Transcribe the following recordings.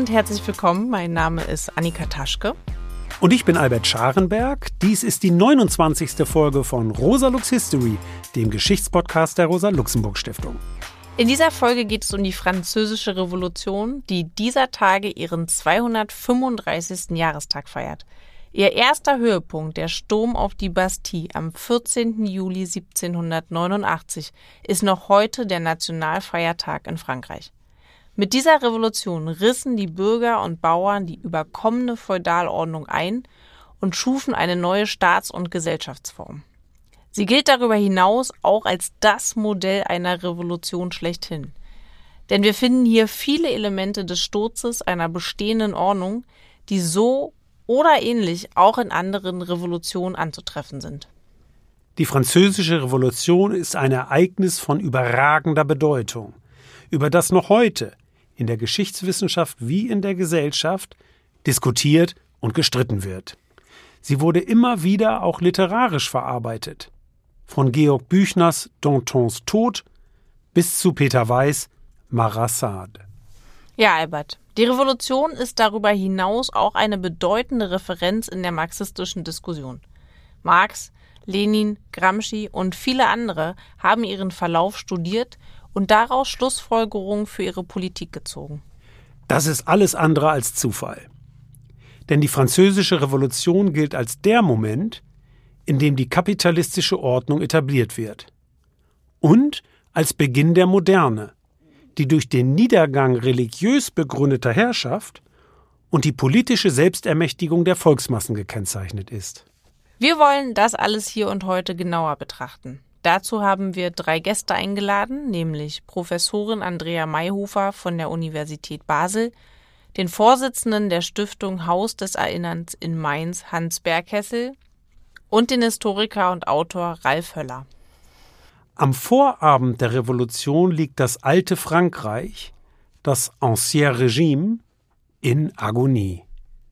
und herzlich willkommen. Mein Name ist Annika Taschke. Und ich bin Albert Scharenberg. Dies ist die 29. Folge von Rosa Lux History, dem Geschichtspodcast der Rosa-Luxemburg-Stiftung. In dieser Folge geht es um die Französische Revolution, die dieser Tage ihren 235. Jahrestag feiert. Ihr erster Höhepunkt, der Sturm auf die Bastille am 14. Juli 1789, ist noch heute der Nationalfeiertag in Frankreich. Mit dieser Revolution rissen die Bürger und Bauern die überkommene Feudalordnung ein und schufen eine neue Staats- und Gesellschaftsform. Sie gilt darüber hinaus auch als das Modell einer Revolution schlechthin. Denn wir finden hier viele Elemente des Sturzes einer bestehenden Ordnung, die so oder ähnlich auch in anderen Revolutionen anzutreffen sind. Die Französische Revolution ist ein Ereignis von überragender Bedeutung, über das noch heute in der Geschichtswissenschaft wie in der Gesellschaft diskutiert und gestritten wird. Sie wurde immer wieder auch literarisch verarbeitet. Von Georg Büchners Dantons Tod bis zu Peter Weiß Marat Sade. Ja, Albert, die Revolution ist darüber hinaus auch eine bedeutende Referenz in der marxistischen Diskussion. Marx, Lenin, Gramsci und viele andere haben ihren Verlauf studiert und daraus Schlussfolgerungen für ihre Politik gezogen. Das ist alles andere als Zufall. Denn die Französische Revolution gilt als der Moment, in dem die kapitalistische Ordnung etabliert wird. Und als Beginn der Moderne, die durch den Niedergang religiös begründeter Herrschaft und die politische Selbstermächtigung der Volksmassen gekennzeichnet ist. Wir wollen das alles hier und heute genauer betrachten. Dazu haben wir 3 Gäste eingeladen, nämlich Professorin Andrea Mayhofer von der Universität Basel, den Vorsitzenden der Stiftung Haus des Erinnerns in Mainz, Hans Berghessel, und den Historiker und Autor Ralf Höller. Am Vorabend der Revolution liegt das alte Frankreich, das Ancien Régime, in Agonie.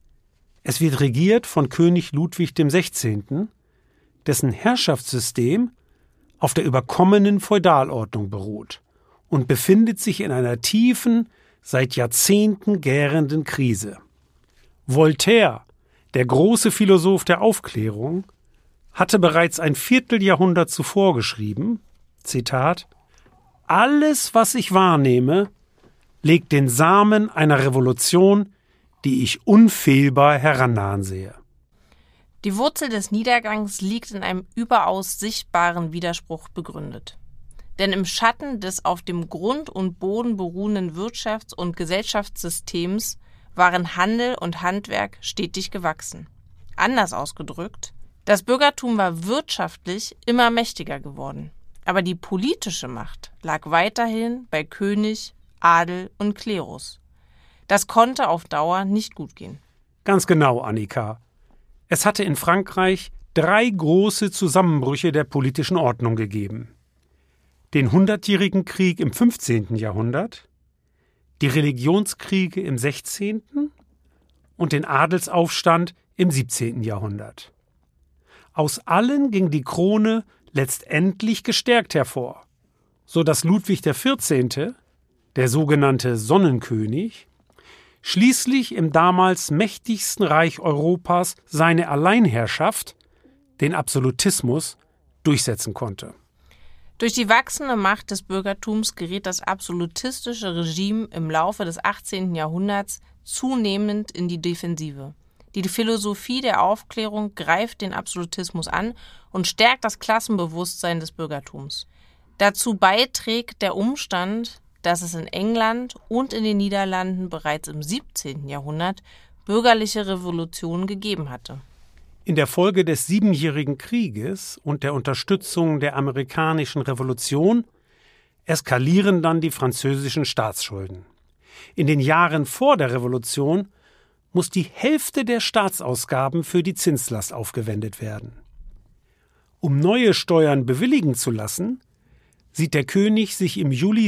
Es wird regiert von König Ludwig XVI., dessen Herrschaftssystem auf der überkommenen Feudalordnung beruht und befindet sich in einer tiefen, seit Jahrzehnten gärenden Krise. Voltaire, der große Philosoph der Aufklärung, hatte bereits ein Vierteljahrhundert zuvor geschrieben, Zitat, »Alles, was ich wahrnehme, legt den Samen einer Revolution, die ich unfehlbar herannahen sehe.« Die Wurzel des Niedergangs liegt in einem überaus sichtbaren Widerspruch begründet. Denn im Schatten des auf dem Grund und Boden beruhenden Wirtschafts- und Gesellschaftssystems waren Handel und Handwerk stetig gewachsen. Anders ausgedrückt, das Bürgertum war wirtschaftlich immer mächtiger geworden. Aber die politische Macht lag weiterhin bei König, Adel und Klerus. Das konnte auf Dauer nicht gut gehen. Ganz genau, Annika. Es hatte in Frankreich 3 große Zusammenbrüche der politischen Ordnung gegeben. Den Hundertjährigen Krieg im 15. Jahrhundert, die Religionskriege im 16. und den Adelsaufstand im 17. Jahrhundert. Aus allen ging die Krone letztendlich gestärkt hervor, so dass Ludwig XIV., der sogenannte Sonnenkönig, schließlich im damals mächtigsten Reich Europas seine Alleinherrschaft, den Absolutismus, durchsetzen konnte. Durch die wachsende Macht des Bürgertums geriet das absolutistische Regime im Laufe des 18. Jahrhunderts zunehmend in die Defensive. Die Philosophie der Aufklärung greift den Absolutismus an und stärkt das Klassenbewusstsein des Bürgertums. Dazu beiträgt der Umstand, dass es in England und in den Niederlanden bereits im 17. Jahrhundert bürgerliche Revolutionen gegeben hatte. In der Folge des Siebenjährigen Krieges und der Unterstützung der amerikanischen Revolution eskalieren dann die französischen Staatsschulden. In den Jahren vor der Revolution muss die Hälfte der Staatsausgaben für die Zinslast aufgewendet werden. Um neue Steuern bewilligen zu lassen, sieht der König sich im Juli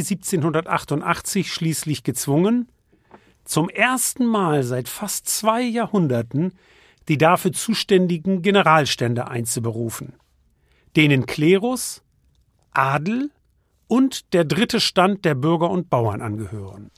1788 schließlich gezwungen, zum ersten Mal seit fast 2 Jahrhunderten die dafür zuständigen Generalstände einzuberufen, denen Klerus, Adel und der dritte Stand der Bürger und Bauern angehören.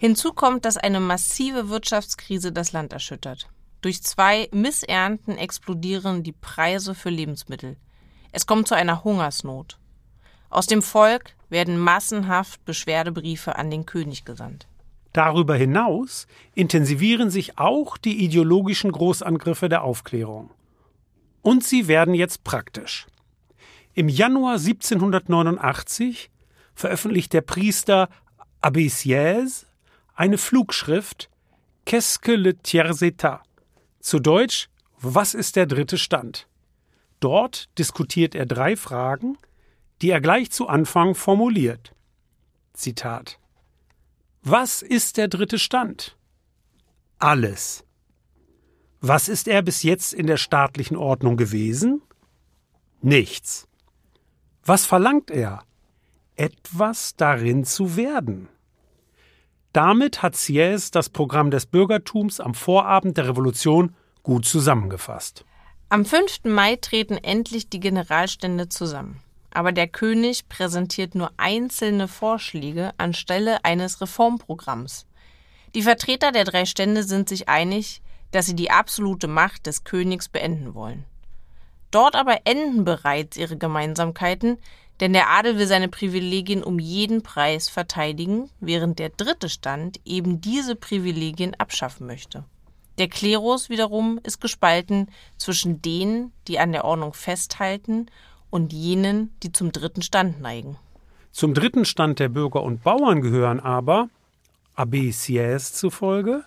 Hinzu kommt, dass eine massive Wirtschaftskrise das Land erschüttert. Durch 2 Missernten explodieren die Preise für Lebensmittel. Es kommt zu einer Hungersnot. Aus dem Volk werden massenhaft Beschwerdebriefe an den König gesandt. Darüber hinaus intensivieren sich auch die ideologischen Großangriffe der Aufklärung. Und sie werden jetzt praktisch. Im Januar 1789 veröffentlicht der Priester Abbé Sieyès eine Flugschrift Qu'est-ce que le tiers état? Zu Deutsch, was ist der dritte Stand? Dort diskutiert er 3 Fragen, die er gleich zu Anfang formuliert. Zitat: Was ist der dritte Stand? Alles. Was ist er bis jetzt in der staatlichen Ordnung gewesen? Nichts. Was verlangt er? Etwas darin zu werden. Damit hat Sieyès das Programm des Bürgertums am Vorabend der Revolution gut zusammengefasst. Am 5. Mai treten endlich die Generalstände zusammen. Aber der König präsentiert nur einzelne Vorschläge anstelle eines Reformprogramms. Die Vertreter der 3 Stände sind sich einig, dass sie die absolute Macht des Königs beenden wollen. Dort aber enden bereits ihre Gemeinsamkeiten, denn der Adel will seine Privilegien um jeden Preis verteidigen, während der dritte Stand eben diese Privilegien abschaffen möchte. Der Klerus wiederum ist gespalten zwischen denen, die an der Ordnung festhalten, und jenen, die zum dritten Stand neigen. Zum dritten Stand der Bürger und Bauern gehören aber, Abbé Sieyès zufolge,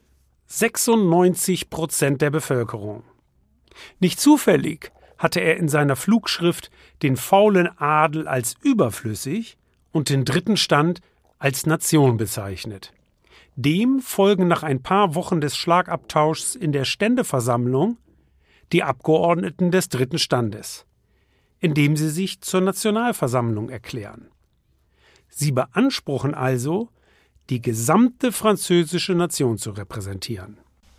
96% der Bevölkerung. Nicht zufällig hatte er in seiner Flugschrift den faulen Adel als überflüssig und den dritten Stand als Nation bezeichnet. Dem folgen nach ein paar Wochen des Schlagabtauschs in der Ständeversammlung die Abgeordneten des dritten Standes, indem sie sich zur Nationalversammlung erklären. Sie beanspruchen also, die gesamte französische Nation zu repräsentieren.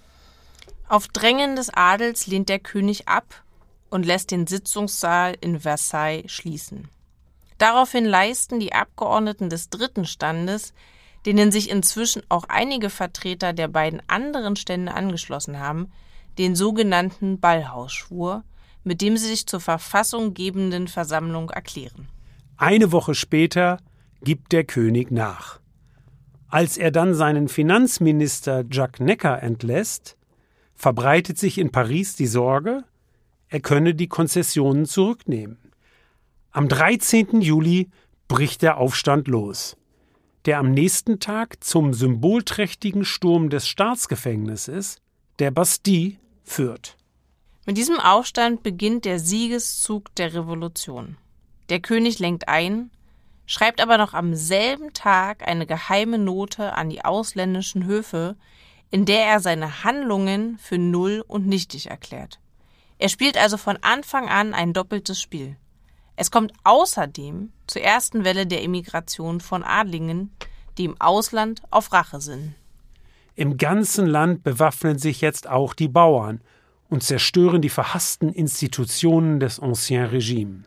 Auf Drängen des Adels lehnt der König ab und lässt den Sitzungssaal in Versailles schließen. Daraufhin leisten die Abgeordneten des dritten Standes, denen sich inzwischen auch einige Vertreter der beiden anderen Stände angeschlossen haben, den sogenannten Ballhausschwur, mit dem sie sich zur verfassunggebenden Versammlung erklären. Eine Woche später gibt der König nach. Als er dann seinen Finanzminister Jacques Necker entlässt, verbreitet sich in Paris die Sorge, er könne die Konzessionen zurücknehmen. Am 13. Juli bricht der Aufstand los, der am nächsten Tag zum symbolträchtigen Sturm des Staatsgefängnisses, der Bastille, führt. Mit diesem Aufstand beginnt der Siegeszug der Revolution. Der König lenkt ein, schreibt aber noch am selben Tag eine geheime Note an die ausländischen Höfe, in der er seine Handlungen für null und nichtig erklärt. Er spielt also von Anfang an ein doppeltes Spiel. Es kommt außerdem zur ersten Welle der Emigration von Adligen, die im Ausland auf Rache sinnen. Im ganzen Land bewaffnen sich jetzt auch die Bauern und zerstören die verhassten Institutionen des Ancien Regime.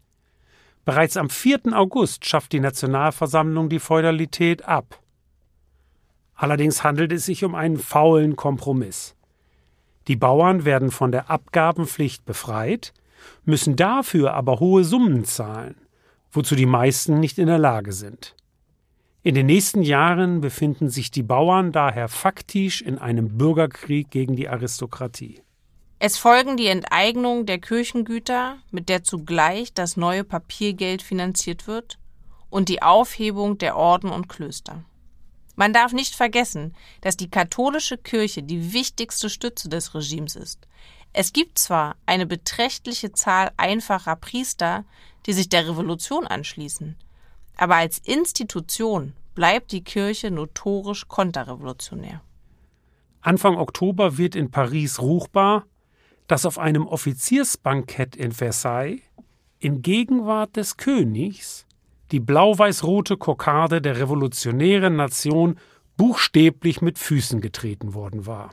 Bereits am 4. August schafft die Nationalversammlung die Feudalität ab. Allerdings handelt es sich um einen faulen Kompromiss. Die Bauern werden von der Abgabenpflicht befreit, müssen dafür aber hohe Summen zahlen, wozu die meisten nicht in der Lage sind. In den nächsten Jahren befinden sich die Bauern daher faktisch in einem Bürgerkrieg gegen die Aristokratie. Es folgen die Enteignung der Kirchengüter, mit der zugleich das neue Papiergeld finanziert wird, und die Aufhebung der Orden und Klöster. Man darf nicht vergessen, dass die katholische Kirche die wichtigste Stütze des Regimes ist. Es gibt zwar eine beträchtliche Zahl einfacher Priester, die sich der Revolution anschließen, aber als Institution bleibt die Kirche notorisch konterrevolutionär. Anfang Oktober wird in Paris ruchbar, dass auf einem Offiziersbankett in Versailles in Gegenwart des Königs die blau-weiß-rote Kokarde der revolutionären Nation buchstäblich mit Füßen getreten worden war.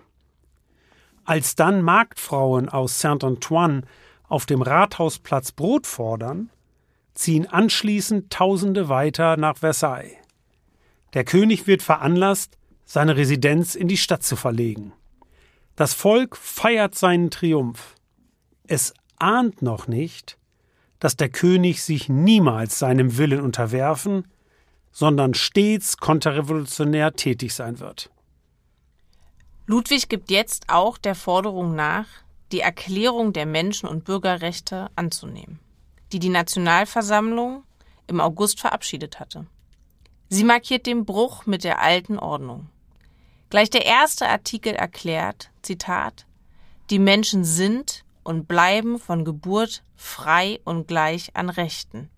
Als dann Marktfrauen aus Saint-Antoine auf dem Rathausplatz Brot fordern, ziehen anschließend Tausende weiter nach Versailles. Der König wird veranlasst, seine Residenz in die Stadt zu verlegen. Das Volk feiert seinen Triumph. Es ahnt noch nicht, dass der König sich niemals seinem Willen unterwerfen, sondern stets konterrevolutionär tätig sein wird. Ludwig gibt jetzt auch der Forderung nach, die Erklärung der Menschen- und Bürgerrechte anzunehmen, die die Nationalversammlung im August verabschiedet hatte. Sie markiert den Bruch mit der alten Ordnung. Gleich der erste Artikel erklärt, Zitat, die Menschen sind und bleiben von Geburt frei und gleich an Rechten.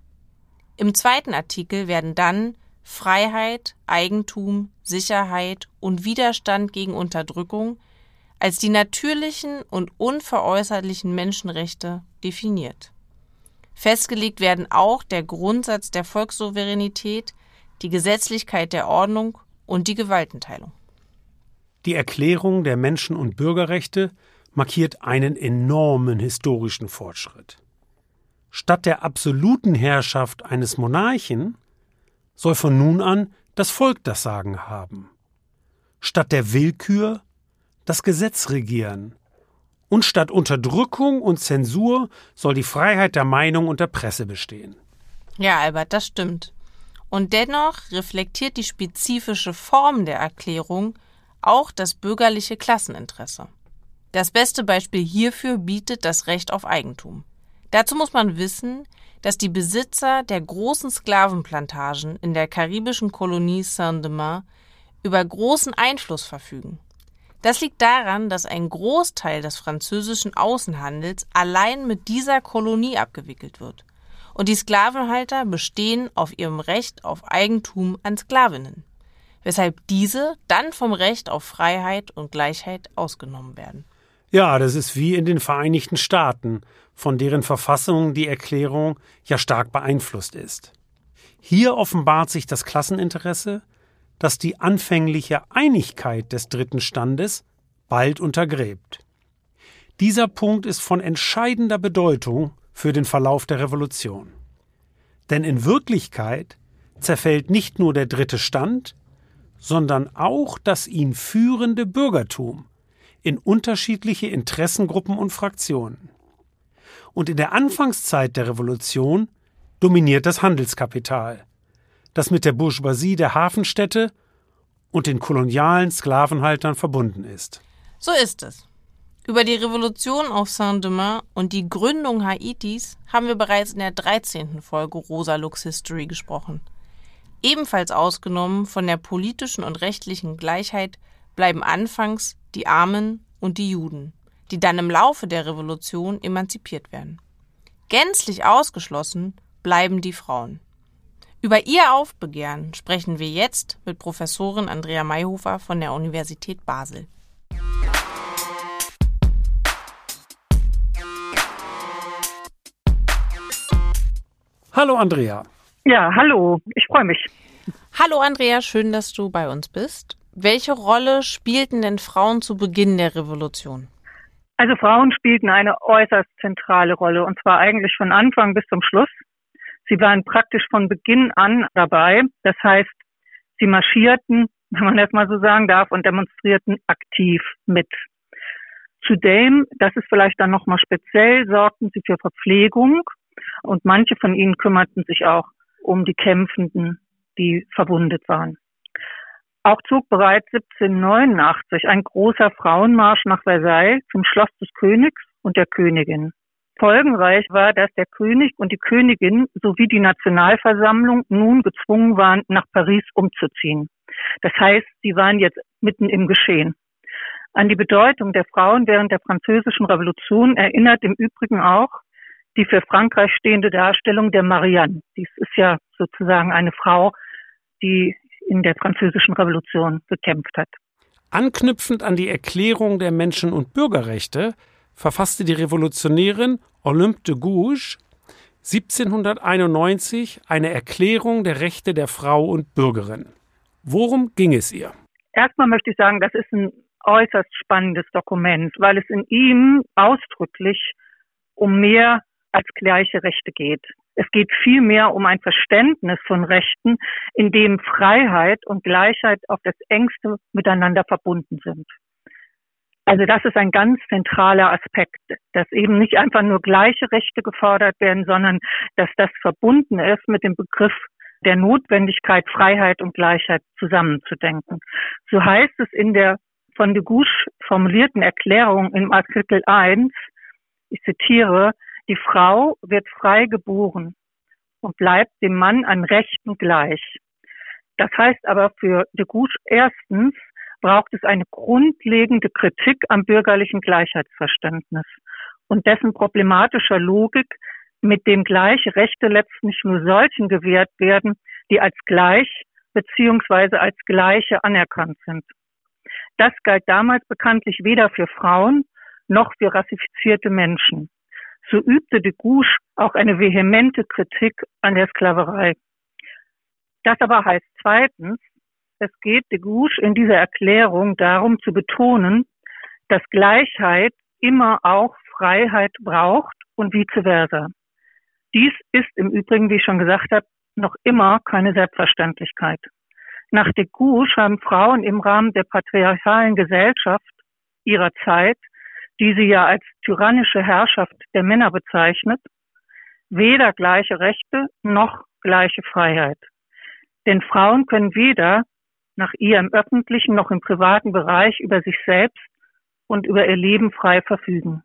Im zweiten Artikel werden dann Freiheit, Eigentum, Sicherheit und Widerstand gegen Unterdrückung als die natürlichen und unveräußerlichen Menschenrechte definiert. Festgelegt werden auch der Grundsatz der Volkssouveränität, die Gesetzlichkeit der Ordnung und die Gewaltenteilung. Die Erklärung der Menschen- und Bürgerrechte markiert einen enormen historischen Fortschritt. Statt der absoluten Herrschaft eines Monarchen soll von nun an das Volk das Sagen haben. Statt der Willkür das Gesetz regieren. Und statt Unterdrückung und Zensur soll die Freiheit der Meinung und der Presse bestehen. Ja, Albert, das stimmt. Und dennoch reflektiert die spezifische Form der Erklärung auch das bürgerliche Klasseninteresse. Das beste Beispiel hierfür bietet das Recht auf Eigentum. Dazu muss man wissen, dass die Besitzer der großen Sklavenplantagen in der karibischen Kolonie Saint-Domingue über großen Einfluss verfügen. Das liegt daran, dass ein Großteil des französischen Außenhandels allein mit dieser Kolonie abgewickelt wird. Und die Sklavenhalter bestehen auf ihrem Recht auf Eigentum an Sklavinnen, weshalb diese dann vom Recht auf Freiheit und Gleichheit ausgenommen werden. Ja, das ist wie in den Vereinigten Staaten, von deren Verfassung die Erklärung ja stark beeinflusst ist. Hier offenbart sich das Klasseninteresse, das die anfängliche Einigkeit des dritten Standes bald untergräbt. Dieser Punkt ist von entscheidender Bedeutung für den Verlauf der Revolution. Denn in Wirklichkeit zerfällt nicht nur der dritte Stand, sondern auch das ihn führende Bürgertum in unterschiedliche Interessengruppen und Fraktionen. Und in der Anfangszeit der Revolution dominiert das Handelskapital, das mit der Bourgeoisie der Hafenstädte und den kolonialen Sklavenhaltern verbunden ist. So ist es. Über die Revolution auf Saint-Domingue und die Gründung Haitis haben wir bereits in der 13. Folge Rosa Lux History gesprochen. Ebenfalls ausgenommen von der politischen und rechtlichen Gleichheit bleiben anfangs die Armen und die Juden, die dann im Laufe der Revolution emanzipiert werden. Gänzlich ausgeschlossen bleiben die Frauen. Über ihr Aufbegehren sprechen wir jetzt mit Professorin Andrea Mayhofer von der Universität Basel. Hallo Andrea. Ja, hallo, ich freue mich. Hallo Andrea, schön, dass du bei uns bist. Welche Rolle spielten denn Frauen zu Beginn der Revolution? Also Frauen spielten eine äußerst zentrale Rolle, und zwar eigentlich von Anfang bis zum Schluss. Sie waren praktisch von Beginn an dabei. Das heißt, sie marschierten, wenn man das mal so sagen darf, und demonstrierten aktiv mit. Zudem, das ist vielleicht dann nochmal speziell, sorgten sie für Verpflegung, und manche von ihnen kümmerten sich auch um die Kämpfenden, die verwundet waren. Auch zog bereits 1789 ein großer Frauenmarsch nach Versailles zum Schloss des Königs und der Königin. Folgenreich war, dass der König und die Königin sowie die Nationalversammlung nun gezwungen waren, nach Paris umzuziehen. Das heißt, sie waren jetzt mitten im Geschehen. An die Bedeutung der Frauen während der Französischen Revolution erinnert im Übrigen auch die für Frankreich stehende Darstellung der Marianne. Dies ist ja sozusagen eine Frau, die in der Französischen Revolution gekämpft hat. Anknüpfend an die Erklärung der Menschen- und Bürgerrechte verfasste die Revolutionärin Olympe de Gouges 1791 eine Erklärung der Rechte der Frau und Bürgerin. Worum ging es ihr? Erstmal möchte ich sagen, das ist ein äußerst spannendes Dokument, weil es in ihm ausdrücklich um mehr als gleiche Rechte geht. Es geht vielmehr um ein Verständnis von Rechten, in dem Freiheit und Gleichheit auf das Engste miteinander verbunden sind. Also das ist ein ganz zentraler Aspekt, dass eben nicht einfach nur gleiche Rechte gefordert werden, sondern dass das verbunden ist mit dem Begriff der Notwendigkeit, Freiheit und Gleichheit zusammenzudenken. So heißt es in der von de Guche formulierten Erklärung im Artikel 1, ich zitiere, die Frau wird frei geboren und bleibt dem Mann an Rechten gleich. Das heißt aber für de Guche erstens, braucht es eine grundlegende Kritik am bürgerlichen Gleichheitsverständnis und dessen problematischer Logik, mit dem gleiche Rechte letztlich nur solchen gewährt werden, die als gleich bzw. als Gleiche anerkannt sind. Das galt damals bekanntlich weder für Frauen noch für rassifizierte Menschen. So übte de Guche auch eine vehemente Kritik an der Sklaverei. Das aber heißt zweitens, es geht de Guche in dieser Erklärung darum zu betonen, dass Gleichheit immer auch Freiheit braucht und vice versa. Dies ist im Übrigen, wie ich schon gesagt habe, noch immer keine Selbstverständlichkeit. Nach de Guche haben Frauen im Rahmen der patriarchalen Gesellschaft ihrer Zeit, die sie ja als tyrannische Herrschaft der Männer bezeichnet, weder gleiche Rechte noch gleiche Freiheit. Denn Frauen können weder nach ihr im öffentlichen noch im privaten Bereich über sich selbst und über ihr Leben frei verfügen.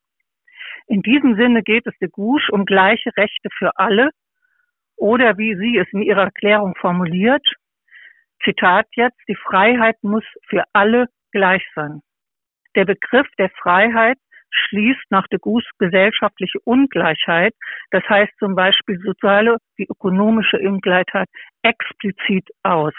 In diesem Sinne geht es de Guche um gleiche Rechte für alle oder wie sie es in ihrer Erklärung formuliert, Zitat jetzt, die Freiheit muss für alle gleich sein. Der Begriff der Freiheit schließt nach de Guche gesellschaftliche Ungleichheit, das heißt zum Beispiel soziale wie ökonomische Ungleichheit, explizit aus.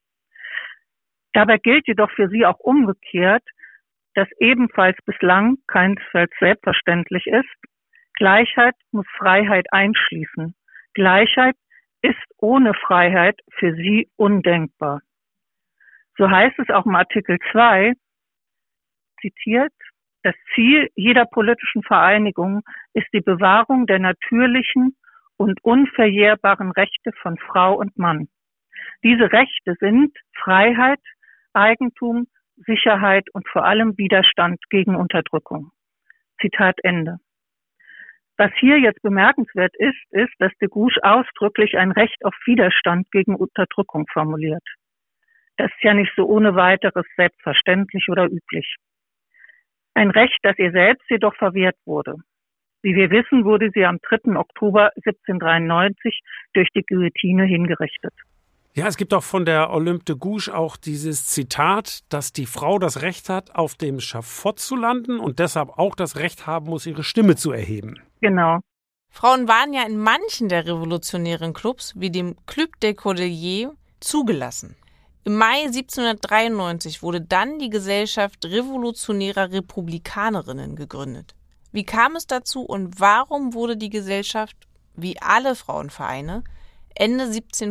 Dabei gilt jedoch für sie auch umgekehrt, dass ebenfalls bislang keinesfalls selbstverständlich ist, Gleichheit muss Freiheit einschließen. Gleichheit ist ohne Freiheit für sie undenkbar. So heißt es auch im Artikel 2, zitiert, das Ziel jeder politischen Vereinigung ist die Bewahrung der natürlichen und unverjährbaren Rechte von Frau und Mann. Diese Rechte sind Freiheit, Eigentum, Sicherheit und vor allem Widerstand gegen Unterdrückung. Zitat Ende. Was hier jetzt bemerkenswert ist, dass de Guche ausdrücklich ein Recht auf Widerstand gegen Unterdrückung formuliert. Das ist ja nicht so ohne weiteres selbstverständlich oder üblich. Ein Recht, das ihr selbst jedoch verwehrt wurde. Wie wir wissen, wurde sie am 3. Oktober 1793 durch die Guillotine hingerichtet. Ja, es gibt auch von der Olympe de Gouges auch dieses Zitat, dass die Frau das Recht hat, auf dem Schafott zu landen und deshalb auch das Recht haben muss, ihre Stimme zu erheben. Genau. Frauen waren ja in manchen der revolutionären Clubs, wie dem Club des Cordeliers, zugelassen. Im Mai 1793 wurde dann die Gesellschaft revolutionärer Republikanerinnen gegründet. Wie kam es dazu und warum wurde die Gesellschaft, wie alle Frauenvereine, Ende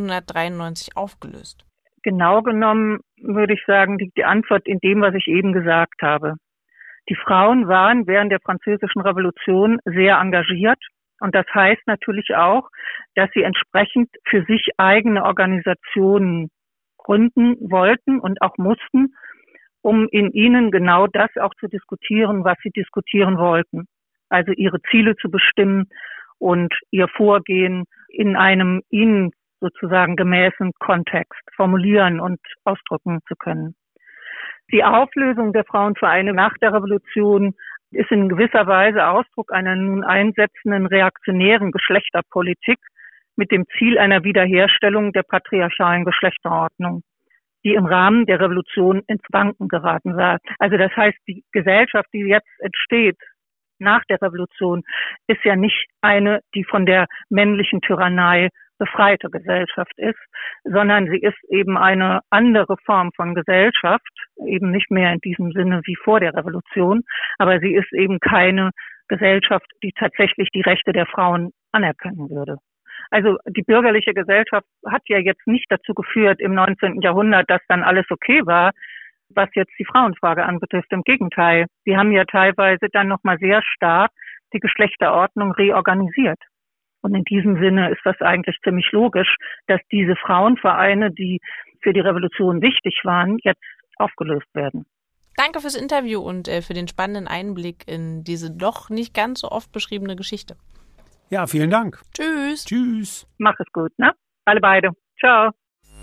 1793 aufgelöst? Genau genommen würde ich sagen, liegt die Antwort in dem, was ich eben gesagt habe. Die Frauen waren während der Französischen Revolution sehr engagiert und das heißt natürlich auch, dass sie entsprechend für sich eigene Organisationen gründen wollten und auch mussten, um in ihnen genau das auch zu diskutieren, was sie diskutieren wollten. Also ihre Ziele zu bestimmen und ihr Vorgehen in einem ihnen sozusagen gemäßen Kontext formulieren und ausdrücken zu können. Die Auflösung der Frauenvereine nach der Revolution ist in gewisser Weise Ausdruck einer nun einsetzenden reaktionären Geschlechterpolitik mit dem Ziel einer Wiederherstellung der patriarchalen Geschlechterordnung, die im Rahmen der Revolution ins Wanken geraten war. Also das heißt, die Gesellschaft, die jetzt entsteht nach der Revolution, ist ja nicht eine, die von der männlichen Tyrannei befreite Gesellschaft ist, sondern sie ist eben eine andere Form von Gesellschaft, eben nicht mehr in diesem Sinne wie vor der Revolution, aber sie ist eben keine Gesellschaft, die tatsächlich die Rechte der Frauen anerkennen würde. Also die bürgerliche Gesellschaft hat ja jetzt nicht dazu geführt im 19. Jahrhundert, dass dann alles okay war, was jetzt die Frauenfrage anbetrifft. Im Gegenteil, sie haben ja teilweise dann nochmal sehr stark die Geschlechterordnung reorganisiert. Und in diesem Sinne ist das eigentlich ziemlich logisch, dass diese Frauenvereine, die für die Revolution wichtig waren, jetzt aufgelöst werden. Danke fürs Interview und für den spannenden Einblick in diese doch nicht ganz so oft beschriebene Geschichte. Ja, vielen Dank. Tschüss. Tschüss. Mach es gut, ne? Alle beide. Ciao.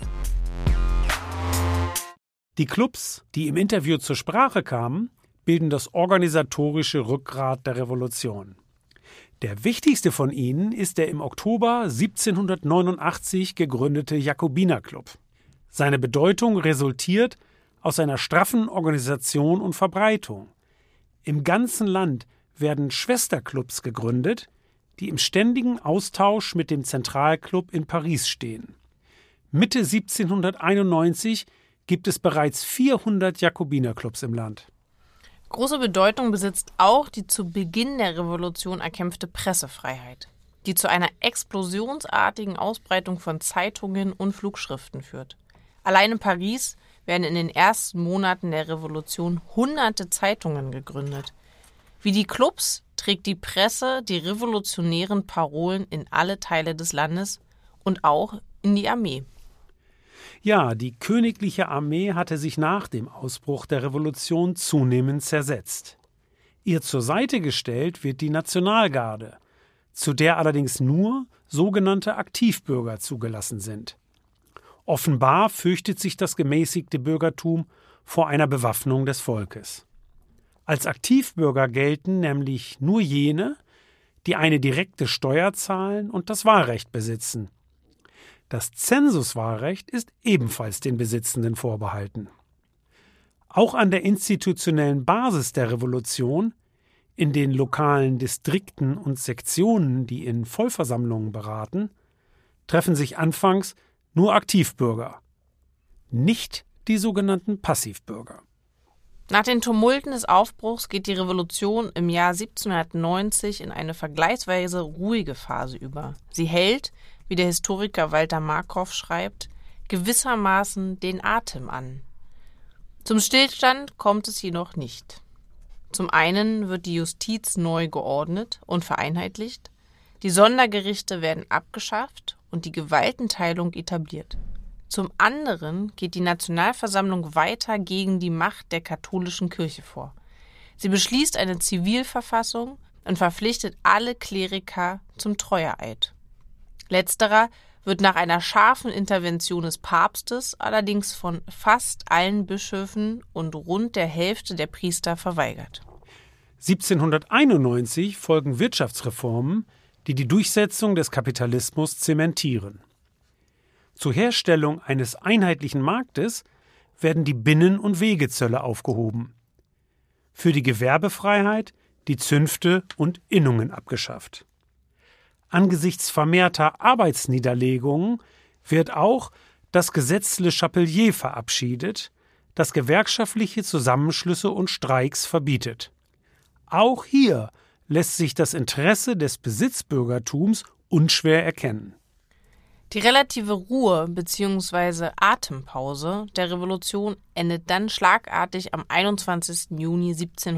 Die Clubs, die im Interview zur Sprache kamen, bilden das organisatorische Rückgrat der Revolution. Der wichtigste von ihnen ist der im Oktober 1789 gegründete Jakobinerclub. Seine Bedeutung resultiert aus einer straffen Organisation und Verbreitung. Im ganzen Land werden Schwesterclubs gegründet, die im ständigen Austausch mit dem Zentralclub in Paris stehen. Mitte 1791 gibt es bereits 400 Jakobinerclubs im Land. Große Bedeutung besitzt auch die zu Beginn der Revolution erkämpfte Pressefreiheit, die zu einer explosionsartigen Ausbreitung von Zeitungen und Flugschriften führt. Allein in Paris werden in den ersten Monaten der Revolution hunderte Zeitungen gegründet. Wie die Clubs trägt die Presse die revolutionären Parolen in alle Teile des Landes und auch in die Armee. Ja, die königliche Armee hatte sich nach dem Ausbruch der Revolution zunehmend zersetzt. Ihr zur Seite gestellt wird die Nationalgarde, zu der allerdings nur sogenannte Aktivbürger zugelassen sind. Offenbar fürchtet sich das gemäßigte Bürgertum vor einer Bewaffnung des Volkes. Als Aktivbürger gelten nämlich nur jene, die eine direkte Steuer zahlen und das Wahlrecht besitzen. Das Zensuswahlrecht ist ebenfalls den Besitzenden vorbehalten. Auch an der institutionellen Basis der Revolution, in den lokalen Distrikten und Sektionen, die in Vollversammlungen beraten, treffen sich anfangs nur Aktivbürger, nicht die sogenannten Passivbürger. Nach den Tumulten des Aufbruchs geht die Revolution im Jahr 1790 in eine vergleichsweise ruhige Phase über. Sie hält, wie der Historiker Walter Markov schreibt, gewissermaßen den Atem an. Zum Stillstand kommt es jedoch nicht. Zum einen wird die Justiz neu geordnet und vereinheitlicht, die Sondergerichte werden abgeschafft und die Gewaltenteilung etabliert. Zum anderen geht die Nationalversammlung weiter gegen die Macht der katholischen Kirche vor. Sie beschließt eine Zivilverfassung und verpflichtet alle Kleriker zum Treueeid. Letzterer wird nach einer scharfen Intervention des Papstes allerdings von fast allen Bischöfen und rund der Hälfte der Priester verweigert. 1791 folgen Wirtschaftsreformen, die die Durchsetzung des Kapitalismus zementieren. Zur Herstellung eines einheitlichen Marktes werden die Binnen- und Wegezölle aufgehoben. Für die Gewerbefreiheit die Zünfte und Innungen abgeschafft. Angesichts vermehrter Arbeitsniederlegungen wird auch das Gesetz Le Chapelier verabschiedet, das gewerkschaftliche Zusammenschlüsse und Streiks verbietet. Auch hier lässt sich das Interesse des Besitzbürgertums unschwer erkennen. Die relative Ruhe bzw. Atempause der Revolution endet dann schlagartig am 21. Juni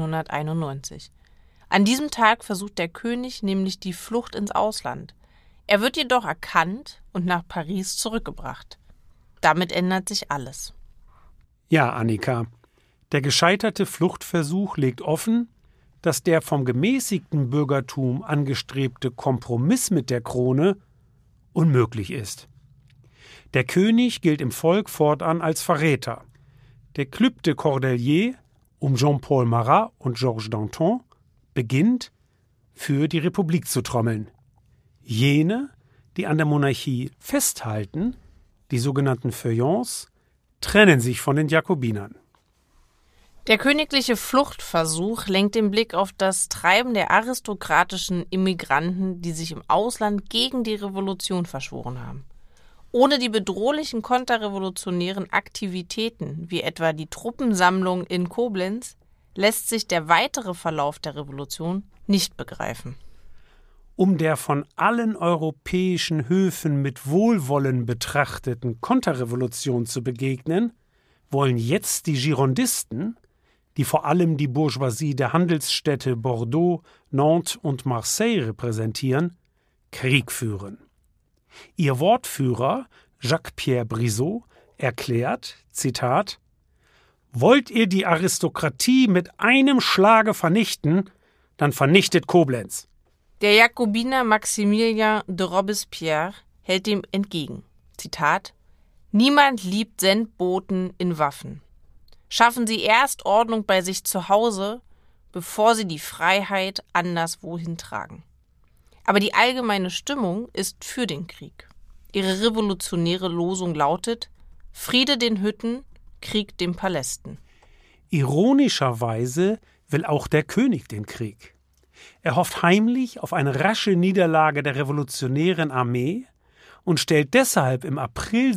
1791. An diesem Tag versucht der König nämlich die Flucht ins Ausland. Er wird jedoch erkannt und nach Paris zurückgebracht. Damit ändert sich alles. Ja, Annika, der gescheiterte Fluchtversuch legt offen, dass der vom gemäßigten Bürgertum angestrebte Kompromiss mit der Krone unmöglich ist. Der König gilt im Volk fortan als Verräter. Der Club de Cordeliers um Jean-Paul Marat und Georges Danton beginnt, für die Republik zu trommeln. Jene, die an der Monarchie festhalten, die sogenannten Feuillants, trennen sich von den Jakobinern. Der königliche Fluchtversuch lenkt den Blick auf das Treiben der aristokratischen Immigranten, die sich im Ausland gegen die Revolution verschworen haben. Ohne die bedrohlichen konterrevolutionären Aktivitäten, wie etwa die Truppensammlung in Koblenz, lässt sich der weitere Verlauf der Revolution nicht begreifen. Um der von allen europäischen Höfen mit Wohlwollen betrachteten Konterrevolution zu begegnen, wollen jetzt die Girondisten, die vor allem die Bourgeoisie der Handelsstädte Bordeaux, Nantes und Marseille repräsentieren, Krieg führen. Ihr Wortführer Jacques-Pierre Brissot erklärt, Zitat, »Wollt ihr die Aristokratie mit einem Schlage vernichten, dann vernichtet Koblenz.« Der Jakobiner Maximilien de Robespierre hält dem entgegen. Zitat: »Niemand liebt Sendboten in Waffen. Schaffen Sie erst Ordnung bei sich zu Hause, bevor Sie die Freiheit anderswohin tragen.« Aber die allgemeine Stimmung ist für den Krieg. Ihre revolutionäre Losung lautet: Friede den Hütten, Krieg den Palästen. Ironischerweise will auch der König den Krieg. Er hofft heimlich auf eine rasche Niederlage der revolutionären Armee und stellt deshalb im April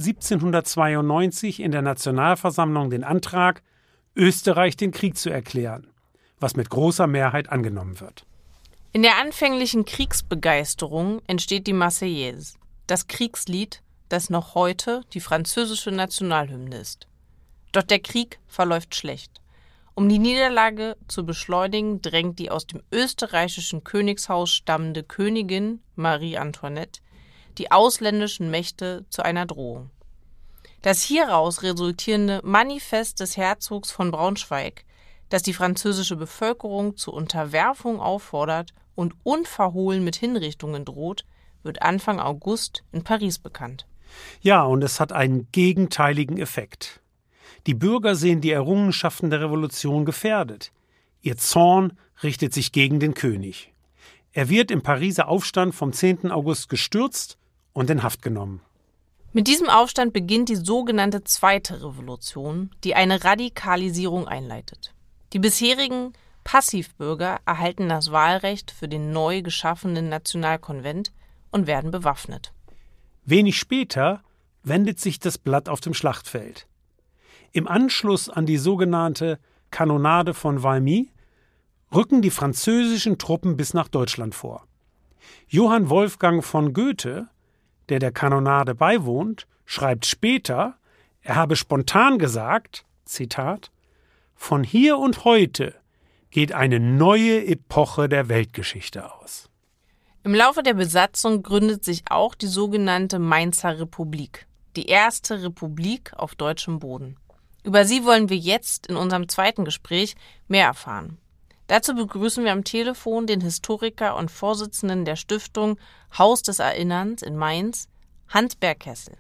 1792 in der Nationalversammlung den Antrag, Österreich den Krieg zu erklären, was mit großer Mehrheit angenommen wird. In der anfänglichen Kriegsbegeisterung entsteht die Marseillaise, das Kriegslied, das noch heute die französische Nationalhymne ist. Doch der Krieg verläuft schlecht. Um die Niederlage zu beschleunigen, drängt die aus dem österreichischen Königshaus stammende Königin Marie Antoinette die ausländischen Mächte zu einer Drohung. Das hieraus resultierende Manifest des Herzogs von Braunschweig, das die französische Bevölkerung zur Unterwerfung auffordert und unverhohlen mit Hinrichtungen droht, wird Anfang August in Paris bekannt. Ja, und es hat einen gegenteiligen Effekt. Die Bürger sehen die Errungenschaften der Revolution gefährdet. Ihr Zorn richtet sich gegen den König. Er wird im Pariser Aufstand vom 10. August gestürzt und in Haft genommen. Mit diesem Aufstand beginnt die sogenannte Zweite Revolution, die eine Radikalisierung einleitet. Die bisherigen Passivbürger erhalten das Wahlrecht für den neu geschaffenen Nationalkonvent und werden bewaffnet. Wenig später wendet sich das Blatt auf dem Schlachtfeld. Im Anschluss an die sogenannte Kanonade von Valmy rücken die französischen Truppen bis nach Deutschland vor. Johann Wolfgang von Goethe, der Kanonade beiwohnt, schreibt später, er habe spontan gesagt, Zitat, »Von hier und heute geht eine neue Epoche der Weltgeschichte aus.« Im Laufe der Besatzung gründet sich auch die sogenannte Mainzer Republik, die erste Republik auf deutschem Boden. Über sie wollen wir jetzt in unserem zweiten Gespräch mehr erfahren. Dazu begrüßen wir am Telefon den Historiker und Vorsitzenden der Stiftung Haus des Erinnerns in Mainz, Hans Bergkessel.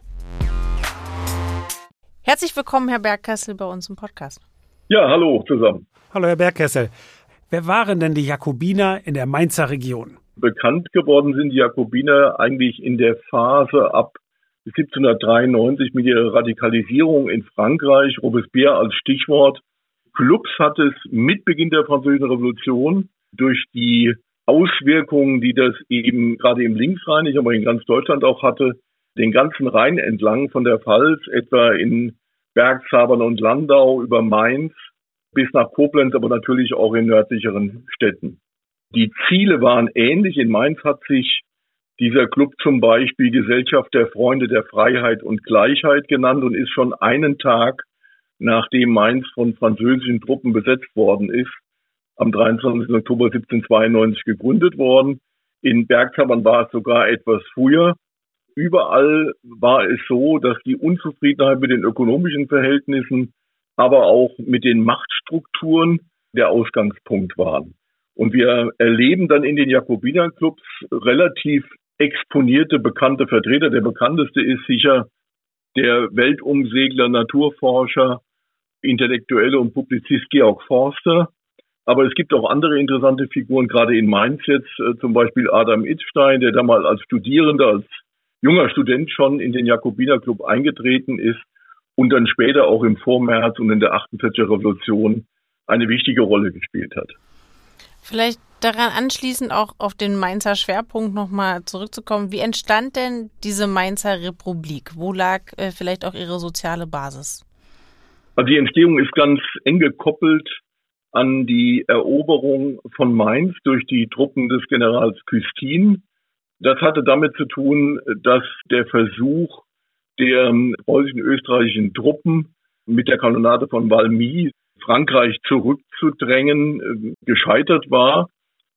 Herzlich willkommen, Herr Bergkessel, bei uns im Podcast. Ja, hallo zusammen. Hallo, Herr Bergkessel. Wer waren denn die Jakobiner in der Mainzer Region? Bekannt geworden sind die Jakobiner eigentlich in der Phase ab 1793 mit ihrer Radikalisierung in Frankreich, Robespierre als Stichwort. Clubs hat es mit Beginn der Französischen Revolution durch die Auswirkungen, die das eben gerade im Linksrhein, aber in ganz Deutschland auch hatte, den ganzen Rhein entlang von der Pfalz, etwa in Bergzabern und Landau über Mainz bis nach Koblenz, aber natürlich auch in nördlicheren Städten. Die Ziele waren ähnlich. In Mainz hat sich dieser Club zum Beispiel Gesellschaft der Freunde der Freiheit und Gleichheit genannt und ist schon einen Tag, nachdem Mainz von französischen Truppen besetzt worden ist, am 23. Oktober 1792 gegründet worden. In Bergzabern war es sogar etwas früher. Überall war es so, dass die Unzufriedenheit mit den ökonomischen Verhältnissen, aber auch mit den Machtstrukturen der Ausgangspunkt waren. Und wir erleben dann in den Jakobinerclubs relativ exponierte, bekannte Vertreter. Der bekannteste ist sicher der Weltumsegler, Naturforscher, Intellektuelle und Publizist Georg Forster. Aber es gibt auch andere interessante Figuren, gerade in Mainz jetzt, zum Beispiel Adam Itzstein, der damals als Studierender, als junger Student schon in den Jakobinerclub eingetreten ist und dann später auch im Vormärz und in der 48er Revolution eine wichtige Rolle gespielt hat. Vielleicht daran anschließend auch auf den Mainzer Schwerpunkt nochmal zurückzukommen. Wie entstand denn diese Mainzer Republik? Wo lag vielleicht auch ihre soziale Basis? Also die Entstehung ist ganz eng gekoppelt an die Eroberung von Mainz durch die Truppen des Generals Custine. Das hatte damit zu tun, dass der Versuch der preußischen österreichischen Truppen mit der Kanonade von Valmy Frankreich zurückzudrängen gescheitert war.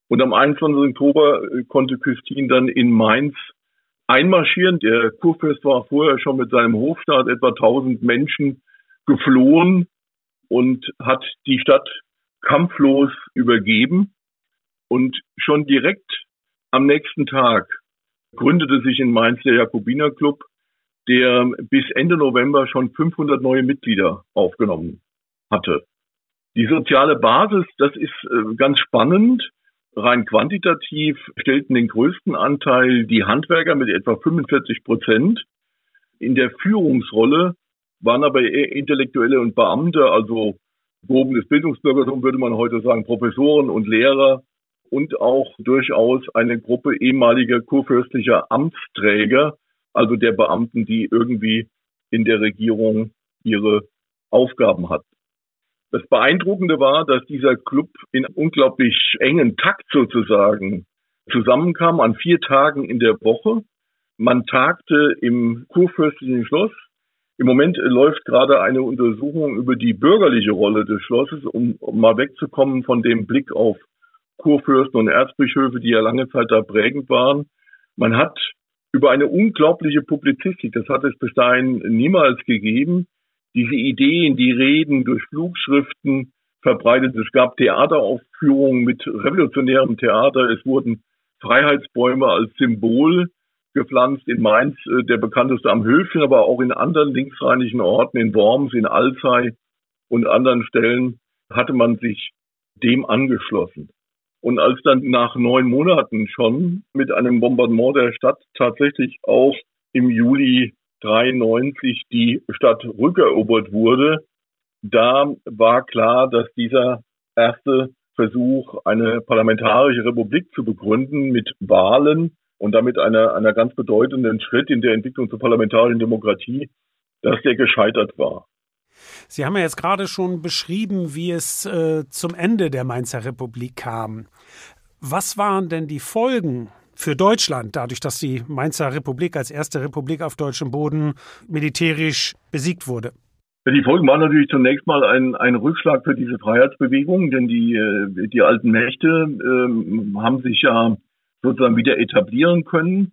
Und am 21. Oktober konnte Küstin dann in Mainz einmarschieren. Der Kurfürst war vorher schon mit seinem Hofstaat, etwa 1000 Menschen, geflohen und hat die Stadt kampflos übergeben. Und schon direkt am nächsten Tag gründete sich in Mainz der Jakobinerclub, der bis Ende November schon 500 neue Mitglieder aufgenommen hatte. Die soziale Basis, das ist ganz spannend. Rein quantitativ stellten den größten Anteil die Handwerker mit etwa 45%. In der Führungsrolle waren aber eher Intellektuelle und Beamte, also gehobenes Bildungsbürgertum würde man heute sagen, Professoren und Lehrer und auch durchaus eine Gruppe ehemaliger kurfürstlicher Amtsträger, also der Beamten, die irgendwie in der Regierung ihre Aufgaben hatten. Das Beeindruckende war, dass dieser Club in unglaublich engen Takt sozusagen zusammenkam, an 4 Tagen in der Woche. Man tagte im kurfürstlichen Schloss. Im Moment läuft gerade eine Untersuchung über die bürgerliche Rolle des Schlosses, um mal wegzukommen von dem Blick auf Kurfürsten und Erzbischöfe, die ja lange Zeit da prägend waren. Man hat über eine unglaubliche Publizistik, das hat es bis dahin niemals gegeben, diese Ideen, die Reden durch Flugschriften verbreitet. Es gab Theateraufführungen mit revolutionärem Theater. Es wurden Freiheitsbäume als Symbol gepflanzt in Mainz, der bekannteste am Höfchen, aber auch in anderen linksrheinischen Orten, in Worms, in Alzey und anderen Stellen hatte man sich dem angeschlossen. Und als dann nach 9 Monaten schon mit einem Bombardement der Stadt tatsächlich auch im Juli 93 die Stadt rückerobert wurde, da war klar, dass dieser erste Versuch, eine parlamentarische Republik zu begründen mit Wahlen und damit einer ganz bedeutenden Schritt in der Entwicklung zur parlamentarischen Demokratie, dass der gescheitert war. Sie haben ja jetzt gerade schon beschrieben, wie es zum Ende der Mainzer Republik kam. Was waren denn die Folgen für Deutschland, dadurch, dass die Mainzer Republik als erste Republik auf deutschem Boden militärisch besiegt wurde? Die Folgen waren natürlich zunächst mal ein Rückschlag für diese Freiheitsbewegung, denn die alten Mächte haben sich ja sozusagen wieder etablieren können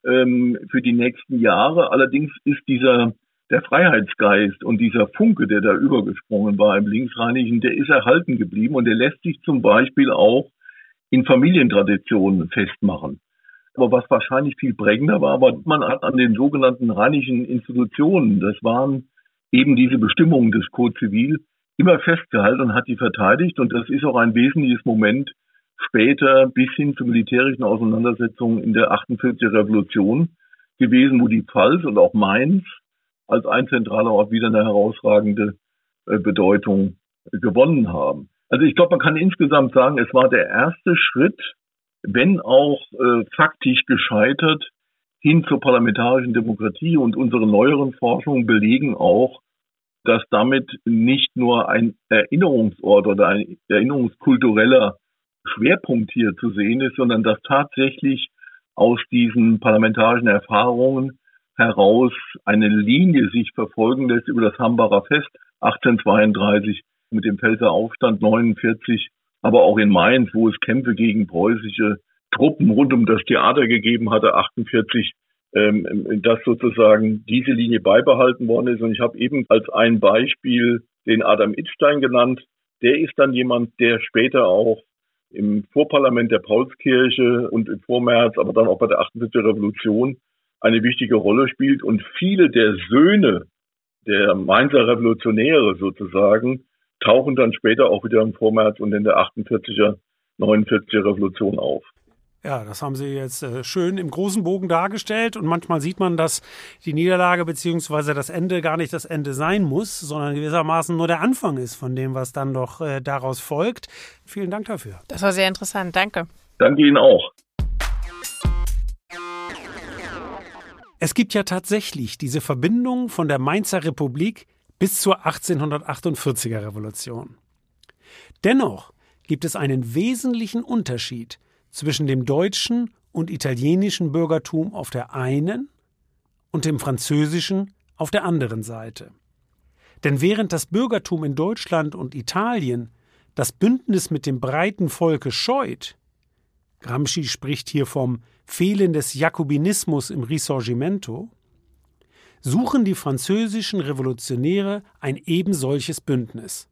für die nächsten Jahre. Allerdings ist der Freiheitsgeist und dieser Funke, der da übergesprungen war im Linksrheinischen, der ist erhalten geblieben und der lässt sich zum Beispiel auch in Familientraditionen festmachen. Aber was wahrscheinlich viel prägender war, man hat an den sogenannten rheinischen Institutionen, das waren eben diese Bestimmungen des Code Zivil, immer festgehalten und hat die verteidigt. Und das ist auch ein wesentliches Moment später bis hin zu militärischen Auseinandersetzungen in der 48er Revolution gewesen, wo die Pfalz und auch Mainz als ein zentraler Ort wieder eine herausragende Bedeutung gewonnen haben. Also ich glaube, man kann insgesamt sagen, es war der erste Schritt, wenn auch faktisch gescheitert, hin zur parlamentarischen Demokratie. Und unsere neueren Forschungen belegen auch, dass damit nicht nur ein Erinnerungsort oder ein erinnerungskultureller Schwerpunkt hier zu sehen ist, sondern dass tatsächlich aus diesen parlamentarischen Erfahrungen heraus eine Linie sich verfolgen lässt über das Hambacher Fest 1832 mit dem Pfälzer Aufstand 49, aber auch in Mainz, wo es Kämpfe gegen preußische Truppen rund um das Theater gegeben hatte, 48, dass sozusagen diese Linie beibehalten worden ist. Und ich habe eben als ein Beispiel den Adam Itzstein genannt. Der ist dann jemand, der später auch im Vorparlament der Paulskirche und im Vormärz, aber dann auch bei der 48er Revolution eine wichtige Rolle spielt. Und viele der Söhne der Mainzer Revolutionäre sozusagen tauchen dann später auch wieder im Vormärz und in der 48er, 49er Revolution auf. Ja, das haben Sie jetzt schön im großen Bogen dargestellt. Und manchmal sieht man, dass die Niederlage bzw. das Ende gar nicht das Ende sein muss, sondern gewissermaßen nur der Anfang ist von dem, was dann doch daraus folgt. Vielen Dank dafür. Das war sehr interessant. Danke. Danke Ihnen auch. Es gibt ja tatsächlich diese Verbindung von der Mainzer Republik bis zur 1848er Revolution. Dennoch gibt es einen wesentlichen Unterschied zwischen dem deutschen und italienischen Bürgertum auf der einen und dem französischen auf der anderen Seite. Denn während das Bürgertum in Deutschland und Italien das Bündnis mit dem breiten Volke scheut, Gramsci spricht hier vom Fehlen des Jakobinismus im Risorgimento, suchen die französischen Revolutionäre ein ebensolches Bündnis.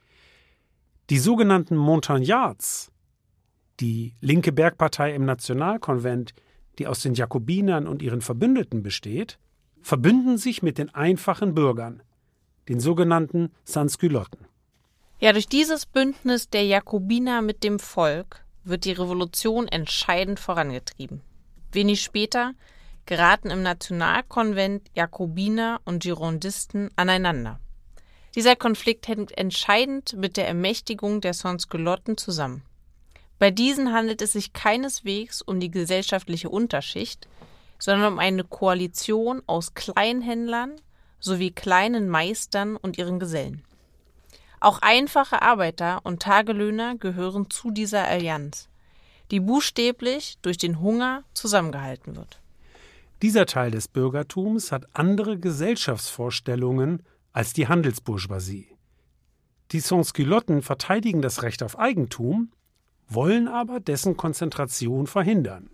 Die sogenannten Montagnards, die linke Bergpartei im Nationalkonvent, die aus den Jakobinern und ihren Verbündeten besteht, verbünden sich mit den einfachen Bürgern, den sogenannten Sansculotten. Ja, durch dieses Bündnis der Jakobiner mit dem Volk wird die Revolution entscheidend vorangetrieben. Wenig später geraten im Nationalkonvent Jakobiner und Girondisten aneinander. Dieser Konflikt hängt entscheidend mit der Ermächtigung der Sansculotten zusammen. Bei diesen handelt es sich keineswegs um die gesellschaftliche Unterschicht, sondern um eine Koalition aus Kleinhändlern sowie kleinen Meistern und ihren Gesellen. Auch einfache Arbeiter und Tagelöhner gehören zu dieser Allianz, die buchstäblich durch den Hunger zusammengehalten wird. Dieser Teil des Bürgertums hat andere Gesellschaftsvorstellungen als die Handelsbourgeoisie. Die Sansculotten verteidigen das Recht auf Eigentum, wollen aber dessen Konzentration verhindern.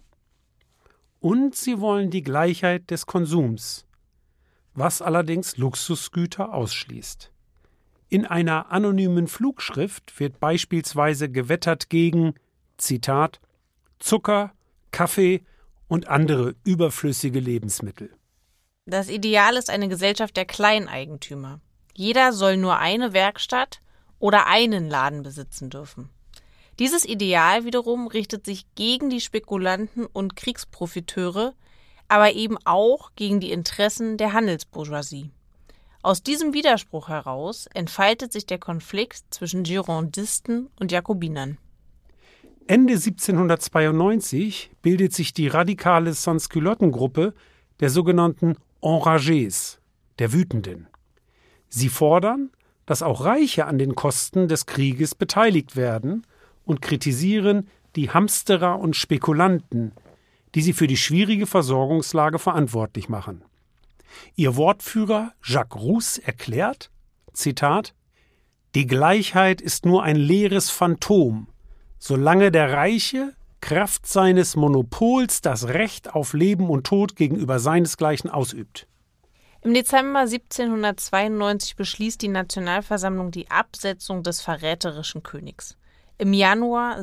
Und sie wollen die Gleichheit des Konsums, was allerdings Luxusgüter ausschließt. In einer anonymen Flugschrift wird beispielsweise gewettert gegen, Zitat, Zucker, Kaffee und andere überflüssige Lebensmittel. Das Ideal ist eine Gesellschaft der Kleineigentümer. Jeder soll nur eine Werkstatt oder einen Laden besitzen dürfen. Dieses Ideal wiederum richtet sich gegen die Spekulanten und Kriegsprofiteure, aber eben auch gegen die Interessen der Handelsbourgeoisie. Aus diesem Widerspruch heraus entfaltet sich der Konflikt zwischen Girondisten und Jakobinern. Ende 1792 bildet sich die radikale Sansculotten-Gruppe der sogenannten Enragés, der Wütenden. Sie fordern, dass auch Reiche an den Kosten des Krieges beteiligt werden und kritisieren die Hamsterer und Spekulanten, die sie für die schwierige Versorgungslage verantwortlich machen. Ihr Wortführer Jacques Rousse erklärt, Zitat, die Gleichheit ist nur ein leeres Phantom, solange der Reiche Kraft seines Monopols das Recht auf Leben und Tod gegenüber seinesgleichen ausübt. Im Dezember 1792 beschließt die Nationalversammlung die Absetzung des verräterischen Königs. Im Januar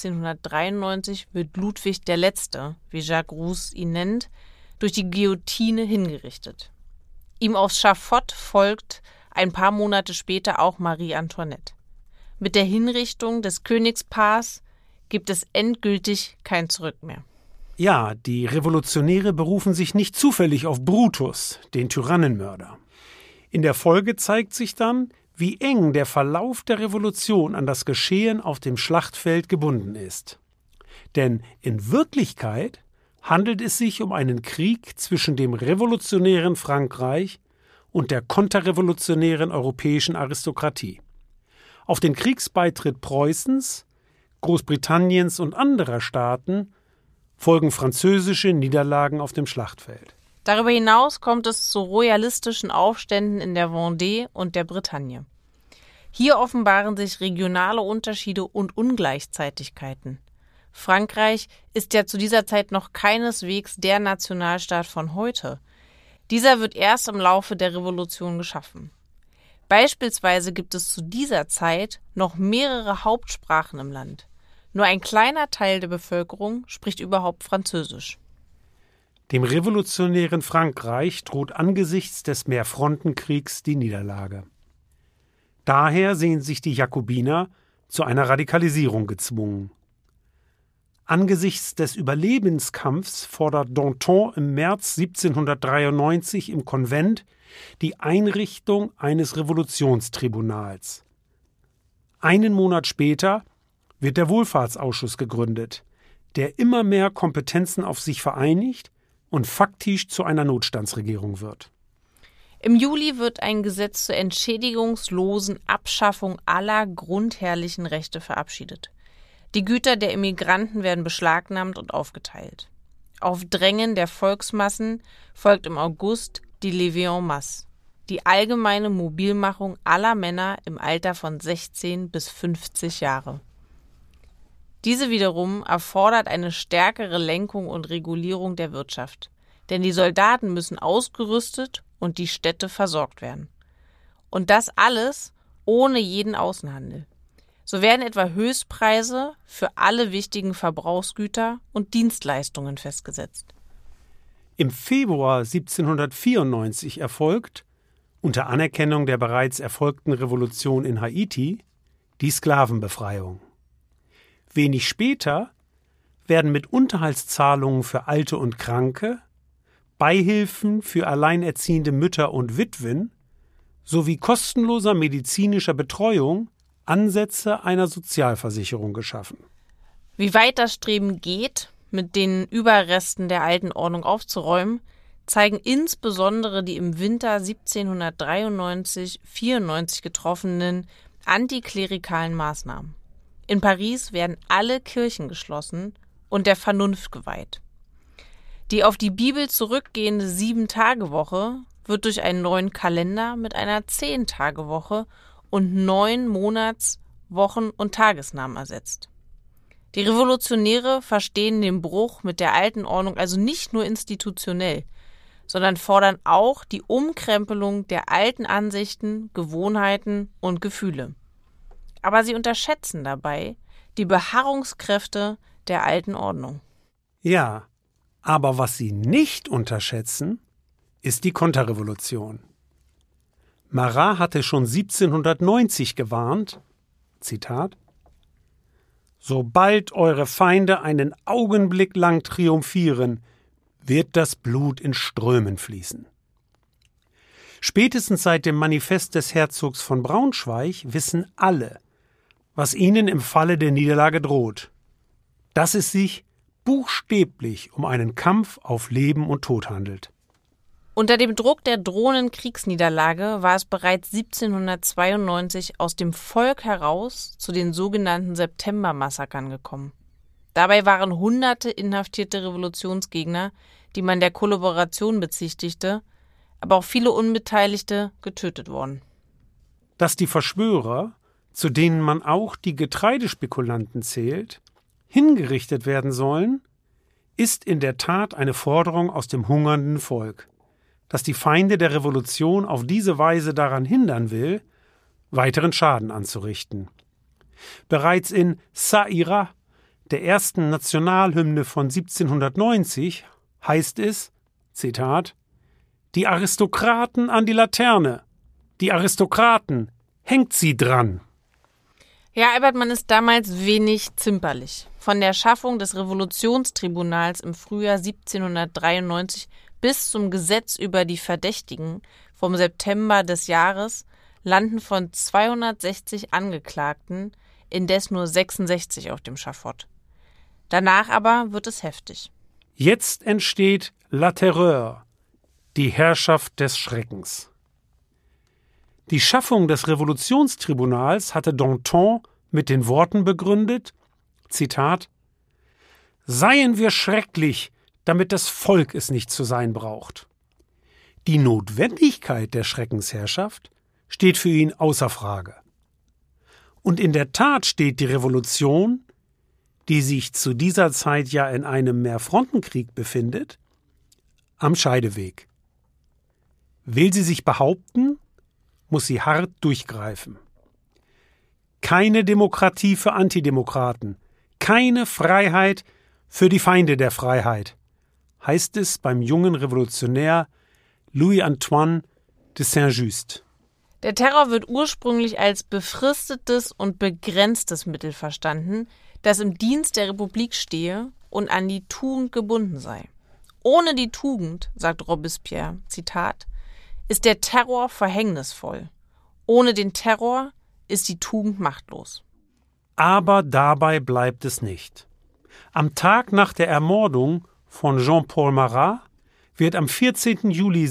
1793 wird Ludwig der Letzte, wie Jacques Rousse ihn nennt, durch die Guillotine hingerichtet. Ihm aufs Schafott folgt ein paar Monate später auch Marie Antoinette. Mit der Hinrichtung des Königspaars gibt es endgültig kein Zurück mehr. Ja, die Revolutionäre berufen sich nicht zufällig auf Brutus, den Tyrannenmörder. In der Folge zeigt sich dann, wie eng der Verlauf der Revolution an das Geschehen auf dem Schlachtfeld gebunden ist. Denn in Wirklichkeit handelt es sich um einen Krieg zwischen dem revolutionären Frankreich und der konterrevolutionären europäischen Aristokratie. Auf den Kriegsbeitritt Preußens, Großbritanniens und anderer Staaten folgen französische Niederlagen auf dem Schlachtfeld. Darüber hinaus kommt es zu royalistischen Aufständen in der Vendée und der Bretagne. Hier offenbaren sich regionale Unterschiede und Ungleichzeitigkeiten. Frankreich ist ja zu dieser Zeit noch keineswegs der Nationalstaat von heute. Dieser wird erst im Laufe der Revolution geschaffen. Beispielsweise gibt es zu dieser Zeit noch mehrere Hauptsprachen im Land. Nur ein kleiner Teil der Bevölkerung spricht überhaupt Französisch. Dem revolutionären Frankreich droht angesichts des Mehrfrontenkriegs die Niederlage. Daher sehen sich die Jakobiner zu einer Radikalisierung gezwungen. Angesichts des Überlebenskampfs fordert Danton im März 1793 im Konvent die Einrichtung eines Revolutionstribunals. Einen Monat später wird der Wohlfahrtsausschuss gegründet, der immer mehr Kompetenzen auf sich vereinigt und faktisch zu einer Notstandsregierung wird. Im Juli wird ein Gesetz zur entschädigungslosen Abschaffung aller grundherrlichen Rechte verabschiedet. Die Güter der Immigranten werden beschlagnahmt und aufgeteilt. Auf Drängen der Volksmassen folgt im August die Levée en masse, die allgemeine Mobilmachung aller Männer im Alter von 16 bis 50 Jahre. Diese wiederum erfordert eine stärkere Lenkung und Regulierung der Wirtschaft. Denn die Soldaten müssen ausgerüstet und die Städte versorgt werden. Und das alles ohne jeden Außenhandel. So werden etwa Höchstpreise für alle wichtigen Verbrauchsgüter und Dienstleistungen festgesetzt. Im Februar 1794 erfolgt, unter Anerkennung der bereits erfolgten Revolution in Haiti, die Sklavenbefreiung. Wenig später werden mit Unterhaltszahlungen für Alte und Kranke, Beihilfen für alleinerziehende Mütter und Witwen sowie kostenloser medizinischer Betreuung Ansätze einer Sozialversicherung geschaffen. Wie weit das Streben geht, mit den Überresten der alten Ordnung aufzuräumen, zeigen insbesondere die im Winter 1793/94 getroffenen antiklerikalen Maßnahmen. In Paris werden alle Kirchen geschlossen und der Vernunft geweiht. Die auf die Bibel zurückgehende 7-Tage-Woche wird durch einen neuen Kalender mit einer 10-Tage-Woche und 9 Monats-, Wochen- und Tagesnamen ersetzt. Die Revolutionäre verstehen den Bruch mit der alten Ordnung also nicht nur institutionell, sondern fordern auch die Umkrempelung der alten Ansichten, Gewohnheiten und Gefühle. Aber sie unterschätzen dabei die Beharrungskräfte der alten Ordnung. Ja, aber was sie nicht unterschätzen, ist die Konterrevolution. Marat hatte schon 1790 gewarnt, Zitat: Sobald eure Feinde einen Augenblick lang triumphieren, wird das Blut in Strömen fließen. Spätestens seit dem Manifest des Herzogs von Braunschweig wissen alle, was ihnen im Falle der Niederlage droht, dass es sich buchstäblich um einen Kampf auf Leben und Tod handelt. Unter dem Druck der drohenden Kriegsniederlage war es bereits 1792 aus dem Volk heraus zu den sogenannten Septembermassakern gekommen. Dabei waren Hunderte inhaftierte Revolutionsgegner, die man der Kollaboration bezichtigte, aber auch viele Unbeteiligte getötet worden. Dass die Verschwörer, zu denen man auch die Getreidespekulanten zählt, hingerichtet werden sollen, ist in der Tat eine Forderung aus dem hungernden Volk, das die Feinde der Revolution auf diese Weise daran hindern will, weiteren Schaden anzurichten. Bereits in Ça ira, der ersten Nationalhymne von 1790, heißt es, Zitat: Die Aristokraten an die Laterne, die Aristokraten, hängt sie dran. Ja, Albert Mann ist damals wenig zimperlich. Von der Schaffung des Revolutionstribunals im Frühjahr 1793 bis zum Gesetz über die Verdächtigen vom September des Jahres landen von 260 Angeklagten indes nur 66 auf dem Schafott. Danach aber wird es heftig. Jetzt entsteht La Terreur, die Herrschaft des Schreckens. Die Schaffung des Revolutionstribunals hatte Danton mit den Worten begründet, Zitat: Seien wir schrecklich, damit das Volk es nicht zu sein braucht. Die Notwendigkeit der Schreckensherrschaft steht für ihn außer Frage. Und in der Tat steht die Revolution, die sich zu dieser Zeit ja in einem Mehrfrontenkrieg befindet, am Scheideweg. Will sie sich behaupten, muss sie hart durchgreifen. Keine Demokratie für Antidemokraten, keine Freiheit für die Feinde der Freiheit, heißt es beim jungen Revolutionär Louis-Antoine de Saint-Just. Der Terror wird ursprünglich als befristetes und begrenztes Mittel verstanden, das im Dienst der Republik stehe und an die Tugend gebunden sei. Ohne die Tugend, sagt Robespierre, Zitat, ist der Terror verhängnisvoll. Ohne den Terror ist die Tugend machtlos. Aber dabei bleibt es nicht. Am Tag nach der Ermordung von Jean-Paul Marat wird am 14. Juli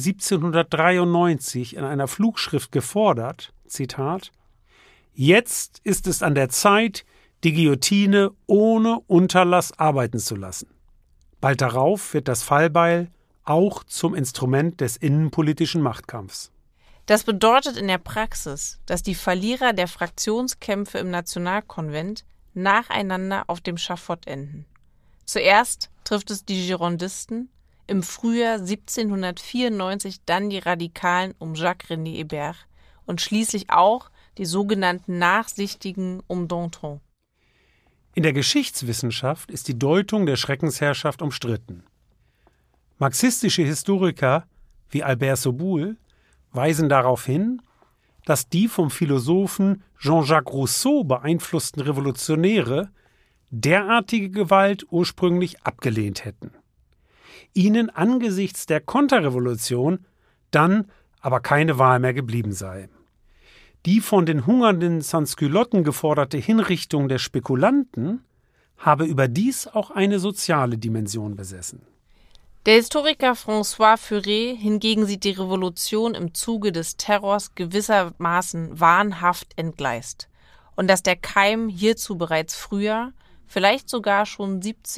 1793 in einer Flugschrift gefordert, Zitat: Jetzt ist es an der Zeit, die Guillotine ohne Unterlass arbeiten zu lassen. Bald darauf wird das Fallbeil auch zum Instrument des innenpolitischen Machtkampfs. Das bedeutet in der Praxis, dass die Verlierer der Fraktionskämpfe im Nationalkonvent nacheinander auf dem Schafott enden. Zuerst trifft es die Girondisten, im Frühjahr 1794 dann die Radikalen um Jacques-René Hébert und schließlich auch die sogenannten Nachsichtigen um Danton. In der Geschichtswissenschaft ist die Deutung der Schreckensherrschaft umstritten. Marxistische Historiker wie Albert Soboul weisen darauf hin, dass die vom Philosophen Jean-Jacques Rousseau beeinflussten Revolutionäre derartige Gewalt ursprünglich abgelehnt hätten. Ihnen angesichts der Konterrevolution dann aber keine Wahl mehr geblieben sei. Die von den hungernden Sansculotten geforderte Hinrichtung der Spekulanten habe überdies auch eine soziale Dimension besessen. Der Historiker François Furet hingegen sieht die Revolution im Zuge des Terrors gewissermaßen wahnhaft entgleist und dass der Keim hierzu bereits früher, vielleicht sogar schon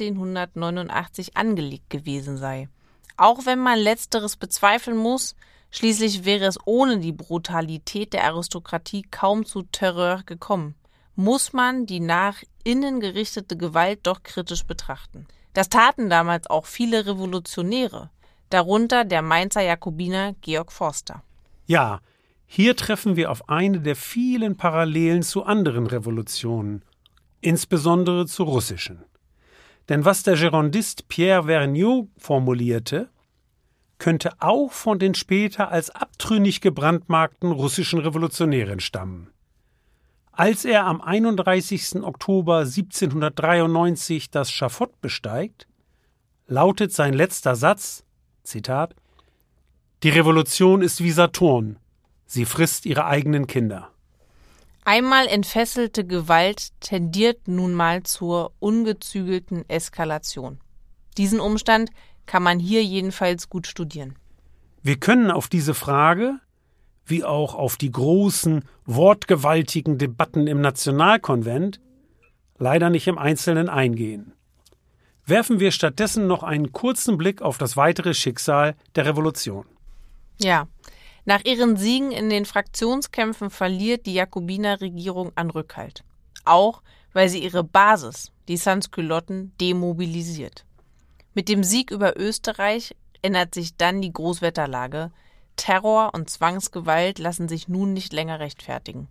1789 angelegt gewesen sei. Auch wenn man Letzteres bezweifeln muss, schließlich wäre es ohne die Brutalität der Aristokratie kaum zu Terror gekommen, muss man die nach innen gerichtete Gewalt doch kritisch betrachten. Das taten damals auch viele Revolutionäre, darunter der Mainzer Jakobiner Georg Forster. Ja, hier treffen wir auf eine der vielen Parallelen zu anderen Revolutionen, insbesondere zur russischen. Denn was der Girondist Pierre Vergniaud formulierte, könnte auch von den später als abtrünnig gebrandmarkten russischen Revolutionären stammen. Als er am 31. Oktober 1793 das Schafott besteigt, lautet sein letzter Satz, Zitat, »Die Revolution ist wie Saturn, sie frisst ihre eigenen Kinder.« Einmal entfesselte Gewalt tendiert nun mal zur ungezügelten Eskalation. Diesen Umstand kann man hier jedenfalls gut studieren. Wir können auf diese Frage, wie auch auf die großen, wortgewaltigen Debatten im Nationalkonvent, leider nicht im Einzelnen eingehen. Werfen wir stattdessen noch einen kurzen Blick auf das weitere Schicksal der Revolution. Ja, nach ihren Siegen in den Fraktionskämpfen verliert die Jakobinerregierung an Rückhalt. Auch, weil sie ihre Basis, die Sansculotten, demobilisiert. Mit dem Sieg über Österreich ändert sich dann die Großwetterlage. Terror und Zwangsgewalt lassen sich nun nicht länger rechtfertigen.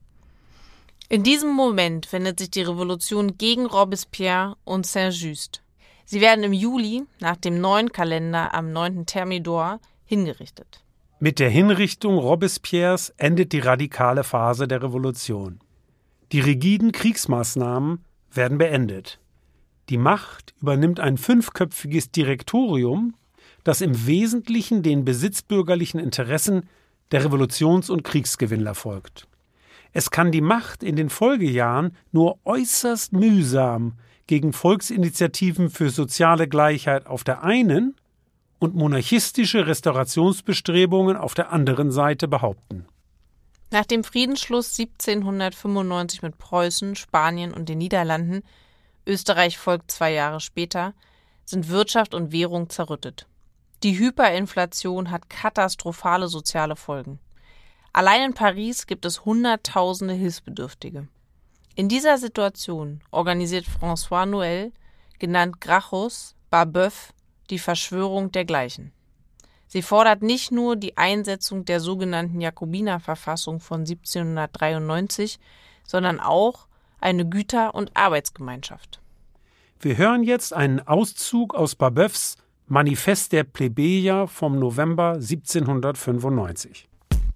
In diesem Moment wendet sich die Revolution gegen Robespierre und Saint-Just. Sie werden im Juli, nach dem neuen Kalender am 9. Thermidor, hingerichtet. Mit der Hinrichtung Robespierres endet die radikale Phase der Revolution. Die rigiden Kriegsmaßnahmen werden beendet. Die Macht übernimmt ein 5-köpfiges Direktorium, das im Wesentlichen den besitzbürgerlichen Interessen der Revolutions- und Kriegsgewinnler folgt. Es kann die Macht in den Folgejahren nur äußerst mühsam gegen Volksinitiativen für soziale Gleichheit auf der einen und monarchistische Restaurationsbestrebungen auf der anderen Seite behaupten. Nach dem Friedensschluss 1795 mit Preußen, Spanien und den Niederlanden, Österreich folgt 2 Jahre später, sind Wirtschaft und Währung zerrüttet. Die Hyperinflation hat katastrophale soziale Folgen. Allein in Paris gibt es Hunderttausende Hilfsbedürftige. In dieser Situation organisiert François Noël, genannt Gracchus, Babeuf, die Verschwörung dergleichen. Sie fordert nicht nur die Einsetzung der sogenannten Jakobinerverfassung von 1793, sondern auch eine Güter- und Arbeitsgemeinschaft. Wir hören jetzt einen Auszug aus Babeufs Manifest der Plebejer vom November 1795.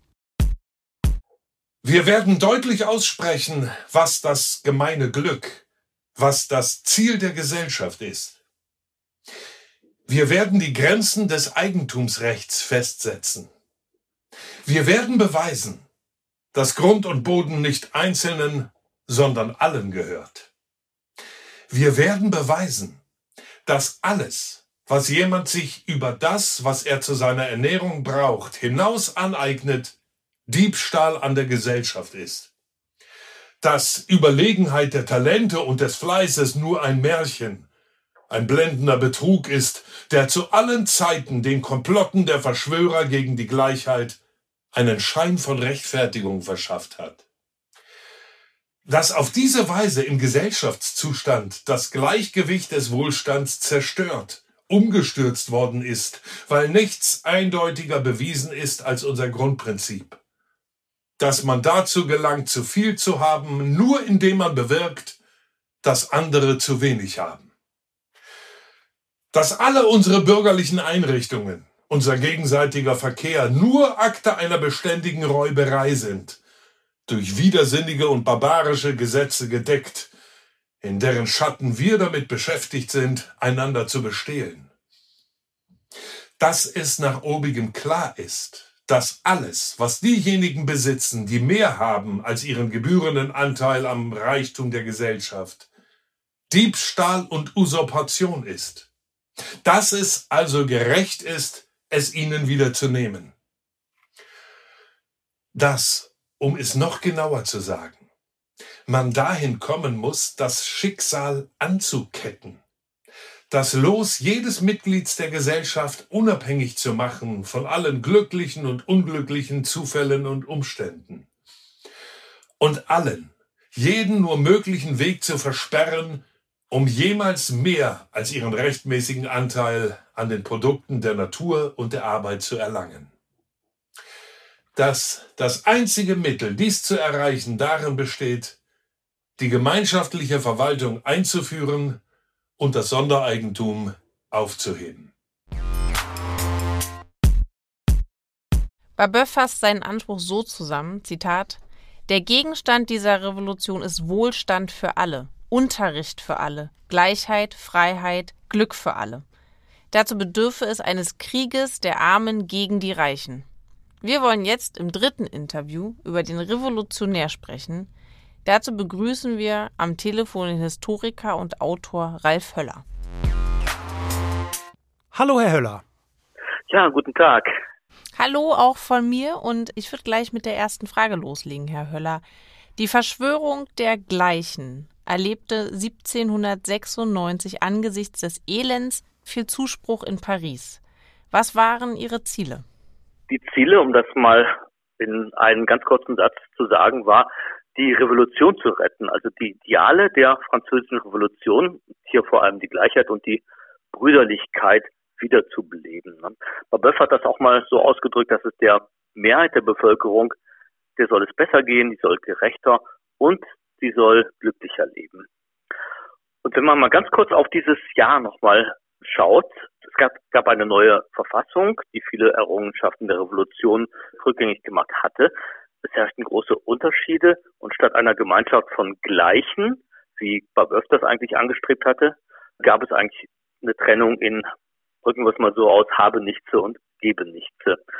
Wir werden deutlich aussprechen, was das gemeine Glück, was das Ziel der Gesellschaft ist. Wir werden die Grenzen des Eigentumsrechts festsetzen. Wir werden beweisen, dass Grund und Boden nicht Einzelnen, sondern allen gehört. Wir werden beweisen, dass alles, was jemand sich über das, was er zu seiner Ernährung braucht, hinaus aneignet, Diebstahl an der Gesellschaft ist. Dass Überlegenheit der Talente und des Fleißes nur ein Märchen, ein blendender Betrug ist, der zu allen Zeiten den Komplotten der Verschwörer gegen die Gleichheit einen Schein von Rechtfertigung verschafft hat. dass auf diese Weise im Gesellschaftszustand das Gleichgewicht des Wohlstands zerstört, umgestürzt worden ist, weil nichts eindeutiger bewiesen ist als unser Grundprinzip. Dass man dazu gelangt, zu viel zu haben, nur indem man bewirkt, dass andere zu wenig haben. Dass alle unsere bürgerlichen Einrichtungen, unser gegenseitiger Verkehr nur Akte einer beständigen Räuberei sind, durch widersinnige und barbarische Gesetze gedeckt, in deren Schatten wir damit beschäftigt sind, einander zu bestehlen. Dass es nach obigem klar ist, dass alles, was diejenigen besitzen, die mehr haben als ihren gebührenden Anteil am Reichtum der Gesellschaft, Diebstahl und Usurpation ist. Dass es also gerecht ist, es ihnen wieder zu nehmen. Dass, um es noch genauer zu sagen, man dahin kommen muss, das Schicksal anzuketten, das Los jedes Mitglieds der Gesellschaft unabhängig zu machen von allen glücklichen und unglücklichen Zufällen und Umständen und allen jeden nur möglichen Weg zu versperren, um jemals mehr als ihren rechtmäßigen Anteil an den Produkten der Natur und der Arbeit zu erlangen. Dass das einzige Mittel, dies zu erreichen, darin besteht, die gemeinschaftliche Verwaltung einzuführen und das Sondereigentum aufzuheben. Babeuf fasst seinen Anspruch so zusammen, Zitat, der Gegenstand dieser Revolution ist Wohlstand für alle, Unterricht für alle, Gleichheit, Freiheit, Glück für alle. Dazu bedürfe es eines Krieges der Armen gegen die Reichen. Wir wollen jetzt im dritten Interview über den Revolutionär sprechen. Dazu begrüßen wir am Telefon den Historiker und Autor Ralf Höller. Hallo, Herr Höller. Ja, guten Tag. Hallo auch von mir und ich würde gleich mit der ersten Frage loslegen, Herr Höller. Die Verschwörung der Gleichen erlebte 1796 angesichts des Elends viel Zuspruch in Paris. Was waren Ihre Ziele? Die Ziele, um das mal in einem ganz kurzen Satz zu sagen, war, die Revolution zu retten, also die Ideale der französischen Revolution, hier vor allem die Gleichheit und die Brüderlichkeit wiederzubeleben. Babeuf hat das auch mal so ausgedrückt, dass es der Mehrheit der Bevölkerung, der soll es besser gehen, die soll gerechter und sie soll glücklicher leben. Und wenn man mal ganz kurz auf dieses Jahr nochmal schaut, es gab eine neue Verfassung, die viele Errungenschaften der Revolution rückgängig gemacht hatte. Es herrschten große Unterschiede und statt einer Gemeinschaft von Gleichen, wie Babeuf das eigentlich angestrebt hatte, gab es eigentlich eine Trennung in, drücken wir es mal so aus, habe nichts und gebe nichts.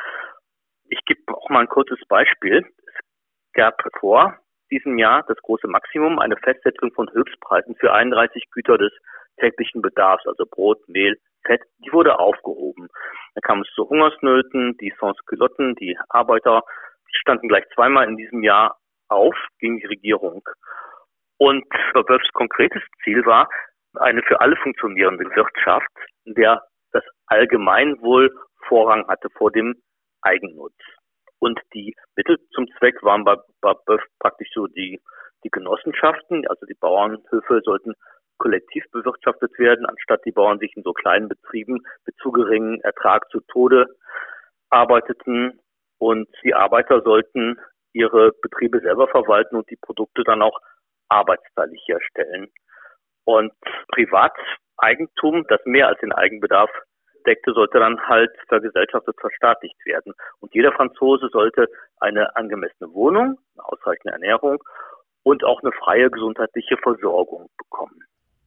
Ich gebe auch mal ein kurzes Beispiel. Es gab vor diesem Jahr das große Maximum, eine Festsetzung von Höchstpreisen für 31 Güter des täglichen Bedarfs, also Brot, Mehl, Fett, die wurde aufgehoben. Da kam es zu Hungersnöten, die Sans-Culotten, die Arbeiter, die standen gleich zweimal in diesem Jahr auf gegen die Regierung. Und Babeufs konkretes Ziel war eine für alle funktionierende Wirtschaft, in der das Allgemeinwohl Vorrang hatte vor dem Eigennutz. Und die Mittel zum Zweck waren bei Babeuf praktisch so die Genossenschaften, also die Bauernhöfe sollten kollektiv bewirtschaftet werden, anstatt die Bauern sich in so kleinen Betrieben mit zu geringem Ertrag zu Tode arbeiteten und die Arbeiter sollten ihre Betriebe selber verwalten und die Produkte dann auch arbeitsteilig herstellen. Und Privateigentum, das mehr als den Eigenbedarf deckte, sollte dann halt vergesellschaftet, verstaatlicht werden. Und jeder Franzose sollte eine angemessene Wohnung, eine ausreichende Ernährung und auch eine freie gesundheitliche Versorgung bekommen.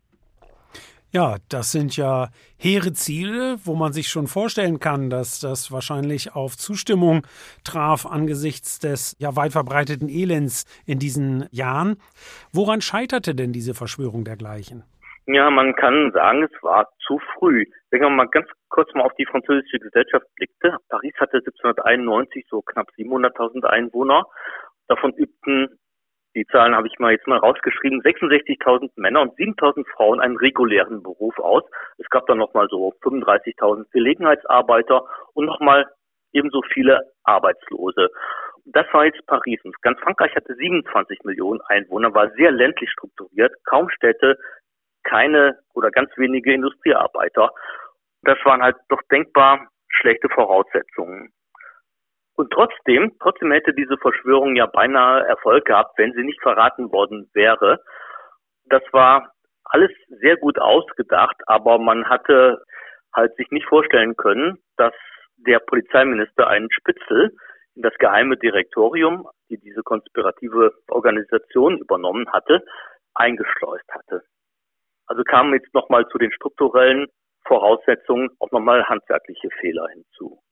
Ja, das sind ja hehre Ziele, wo man sich schon vorstellen kann, dass das wahrscheinlich auf Zustimmung traf angesichts des ja weit verbreiteten Elends in diesen Jahren. Woran scheiterte denn diese Verschwörung dergleichen? Ja, man kann sagen, es war zu früh. Wenn man mal ganz kurz mal auf die französische Gesellschaft blickte, Paris hatte 1791 so knapp 700.000 Einwohner. Davon übten, die Zahlen habe ich jetzt mal rausgeschrieben, 66.000 Männer und 7.000 Frauen einen regulären Beruf aus. Es gab dann nochmal so 35.000 Gelegenheitsarbeiter und nochmal ebenso viele Arbeitslose. Das war jetzt Paris. Und ganz Frankreich hatte 27 Millionen Einwohner, war sehr ländlich strukturiert, kaum Städte, keine oder ganz wenige Industriearbeiter. Das waren halt doch denkbar schlechte Voraussetzungen. Und trotzdem hätte diese Verschwörung ja beinahe Erfolg gehabt, wenn sie nicht verraten worden wäre. Das war alles sehr gut ausgedacht, aber man hatte halt sich nicht vorstellen können, dass der Polizeiminister einen Spitzel in das geheime Direktorium, die diese konspirative Organisation übernommen hatte, eingeschleust hatte. Also kamen jetzt nochmal zu den strukturellen Voraussetzungen auch nochmal handwerkliche Fehler hinzu.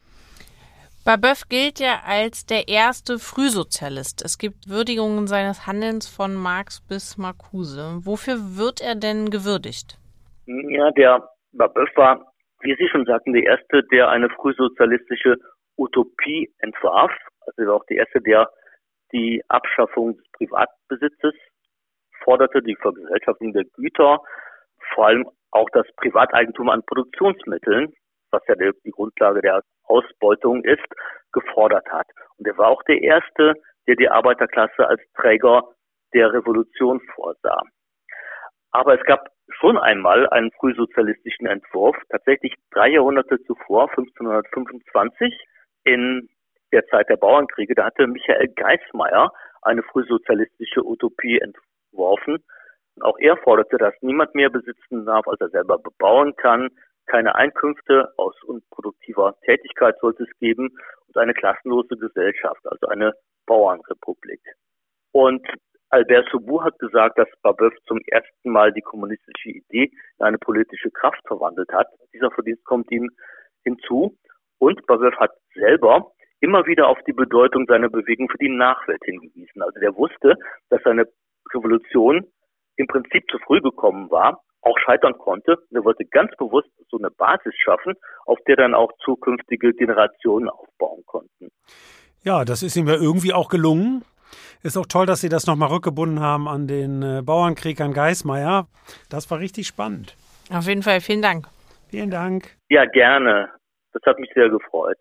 Babeuf gilt ja als der erste Frühsozialist. Es gibt Würdigungen seines Handelns von Marx bis Marcuse. Wofür wird er denn gewürdigt? Ja, der Babeuf war, wie Sie schon sagten, der Erste, der eine frühsozialistische Utopie entwarf. Also er war auch der Erste, der die Abschaffung des Privatbesitzes forderte, die Vergesellschaftung der Güter, vor allem auch das Privateigentum an Produktionsmitteln, was ja die Grundlage der Ausbeutung ist, gefordert hat. Und er war auch der Erste, der die Arbeiterklasse als Träger der Revolution vorsah. Aber es gab schon einmal einen frühsozialistischen Entwurf, tatsächlich 3 Jahrhunderte zuvor, 1525, in der Zeit der Bauernkriege. Da hatte Michael Geismar eine frühsozialistische Utopie entworfen. Auch er forderte, dass niemand mehr besitzen darf, als er selber bebauen kann. Keine Einkünfte aus unproduktiver Tätigkeit sollte es geben und eine klassenlose Gesellschaft, also eine Bauernrepublik. Und Albert Soubou hat gesagt, dass Babeuf zum ersten Mal die kommunistische Idee in eine politische Kraft verwandelt hat. Dieser Verdienst kommt ihm hinzu. Und Babeuf hat selber immer wieder auf die Bedeutung seiner Bewegung für die Nachwelt hingewiesen. Also der wusste, dass seine Revolution im Prinzip zu früh gekommen war, auch scheitern konnte. Er wollte ganz bewusst so eine Basis schaffen, auf der dann auch zukünftige Generationen aufbauen konnten. Ja, das ist ihm ja irgendwie auch gelungen. Ist auch toll, dass Sie das nochmal rückgebunden haben an den Bauernkrieg, an Geismar. Das war richtig spannend. Auf jeden Fall, vielen Dank. Vielen Dank. Ja, gerne. Das hat mich sehr gefreut.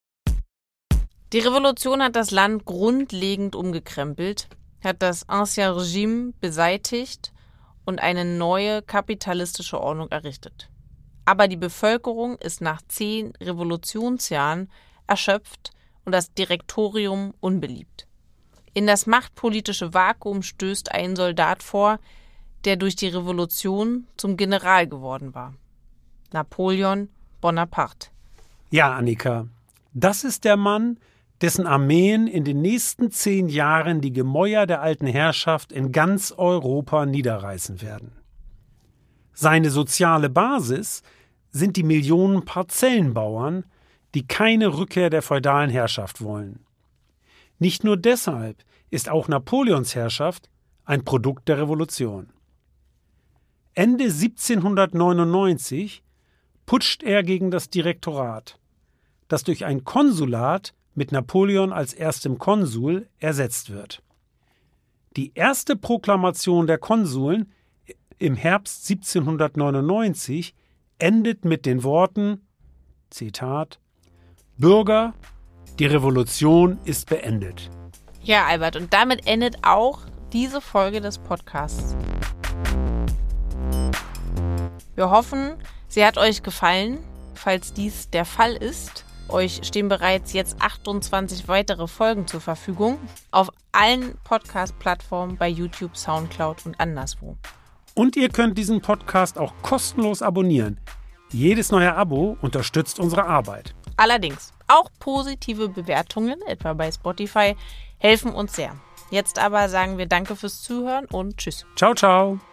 Die Revolution hat das Land grundlegend umgekrempelt, hat das Ancien Regime beseitigt und eine neue kapitalistische Ordnung errichtet. Aber die Bevölkerung ist nach 10 Revolutionsjahren erschöpft und das Direktorium unbeliebt. In das machtpolitische Vakuum stößt ein Soldat vor, der durch die Revolution zum General geworden war. Napoleon Bonaparte. Ja, Annika, das ist der Mann, dessen Armeen in den nächsten 10 Jahren die Gemäuer der alten Herrschaft in ganz Europa niederreißen werden. Seine soziale Basis sind die Millionen Parzellenbauern, die keine Rückkehr der feudalen Herrschaft wollen. Nicht nur deshalb ist auch Napoleons Herrschaft ein Produkt der Revolution. Ende 1799 putscht er gegen das Direktorat, das durch ein Konsulat mit Napoleon als erstem Konsul ersetzt wird. Die erste Proklamation der Konsuln im Herbst 1799 endet mit den Worten, Zitat, Bürger, die Revolution ist beendet. Ja, Albert, und damit endet auch diese Folge des Podcasts. Wir hoffen, sie hat euch gefallen. Falls dies der Fall ist, euch stehen bereits jetzt 28 weitere Folgen zur Verfügung auf allen Podcast-Plattformen bei YouTube, Soundcloud und anderswo. Und ihr könnt diesen Podcast auch kostenlos abonnieren. Jedes neue Abo unterstützt unsere Arbeit. Allerdings, auch positive Bewertungen, etwa bei Spotify, helfen uns sehr. Jetzt aber sagen wir Danke fürs Zuhören und Tschüss. Ciao, ciao.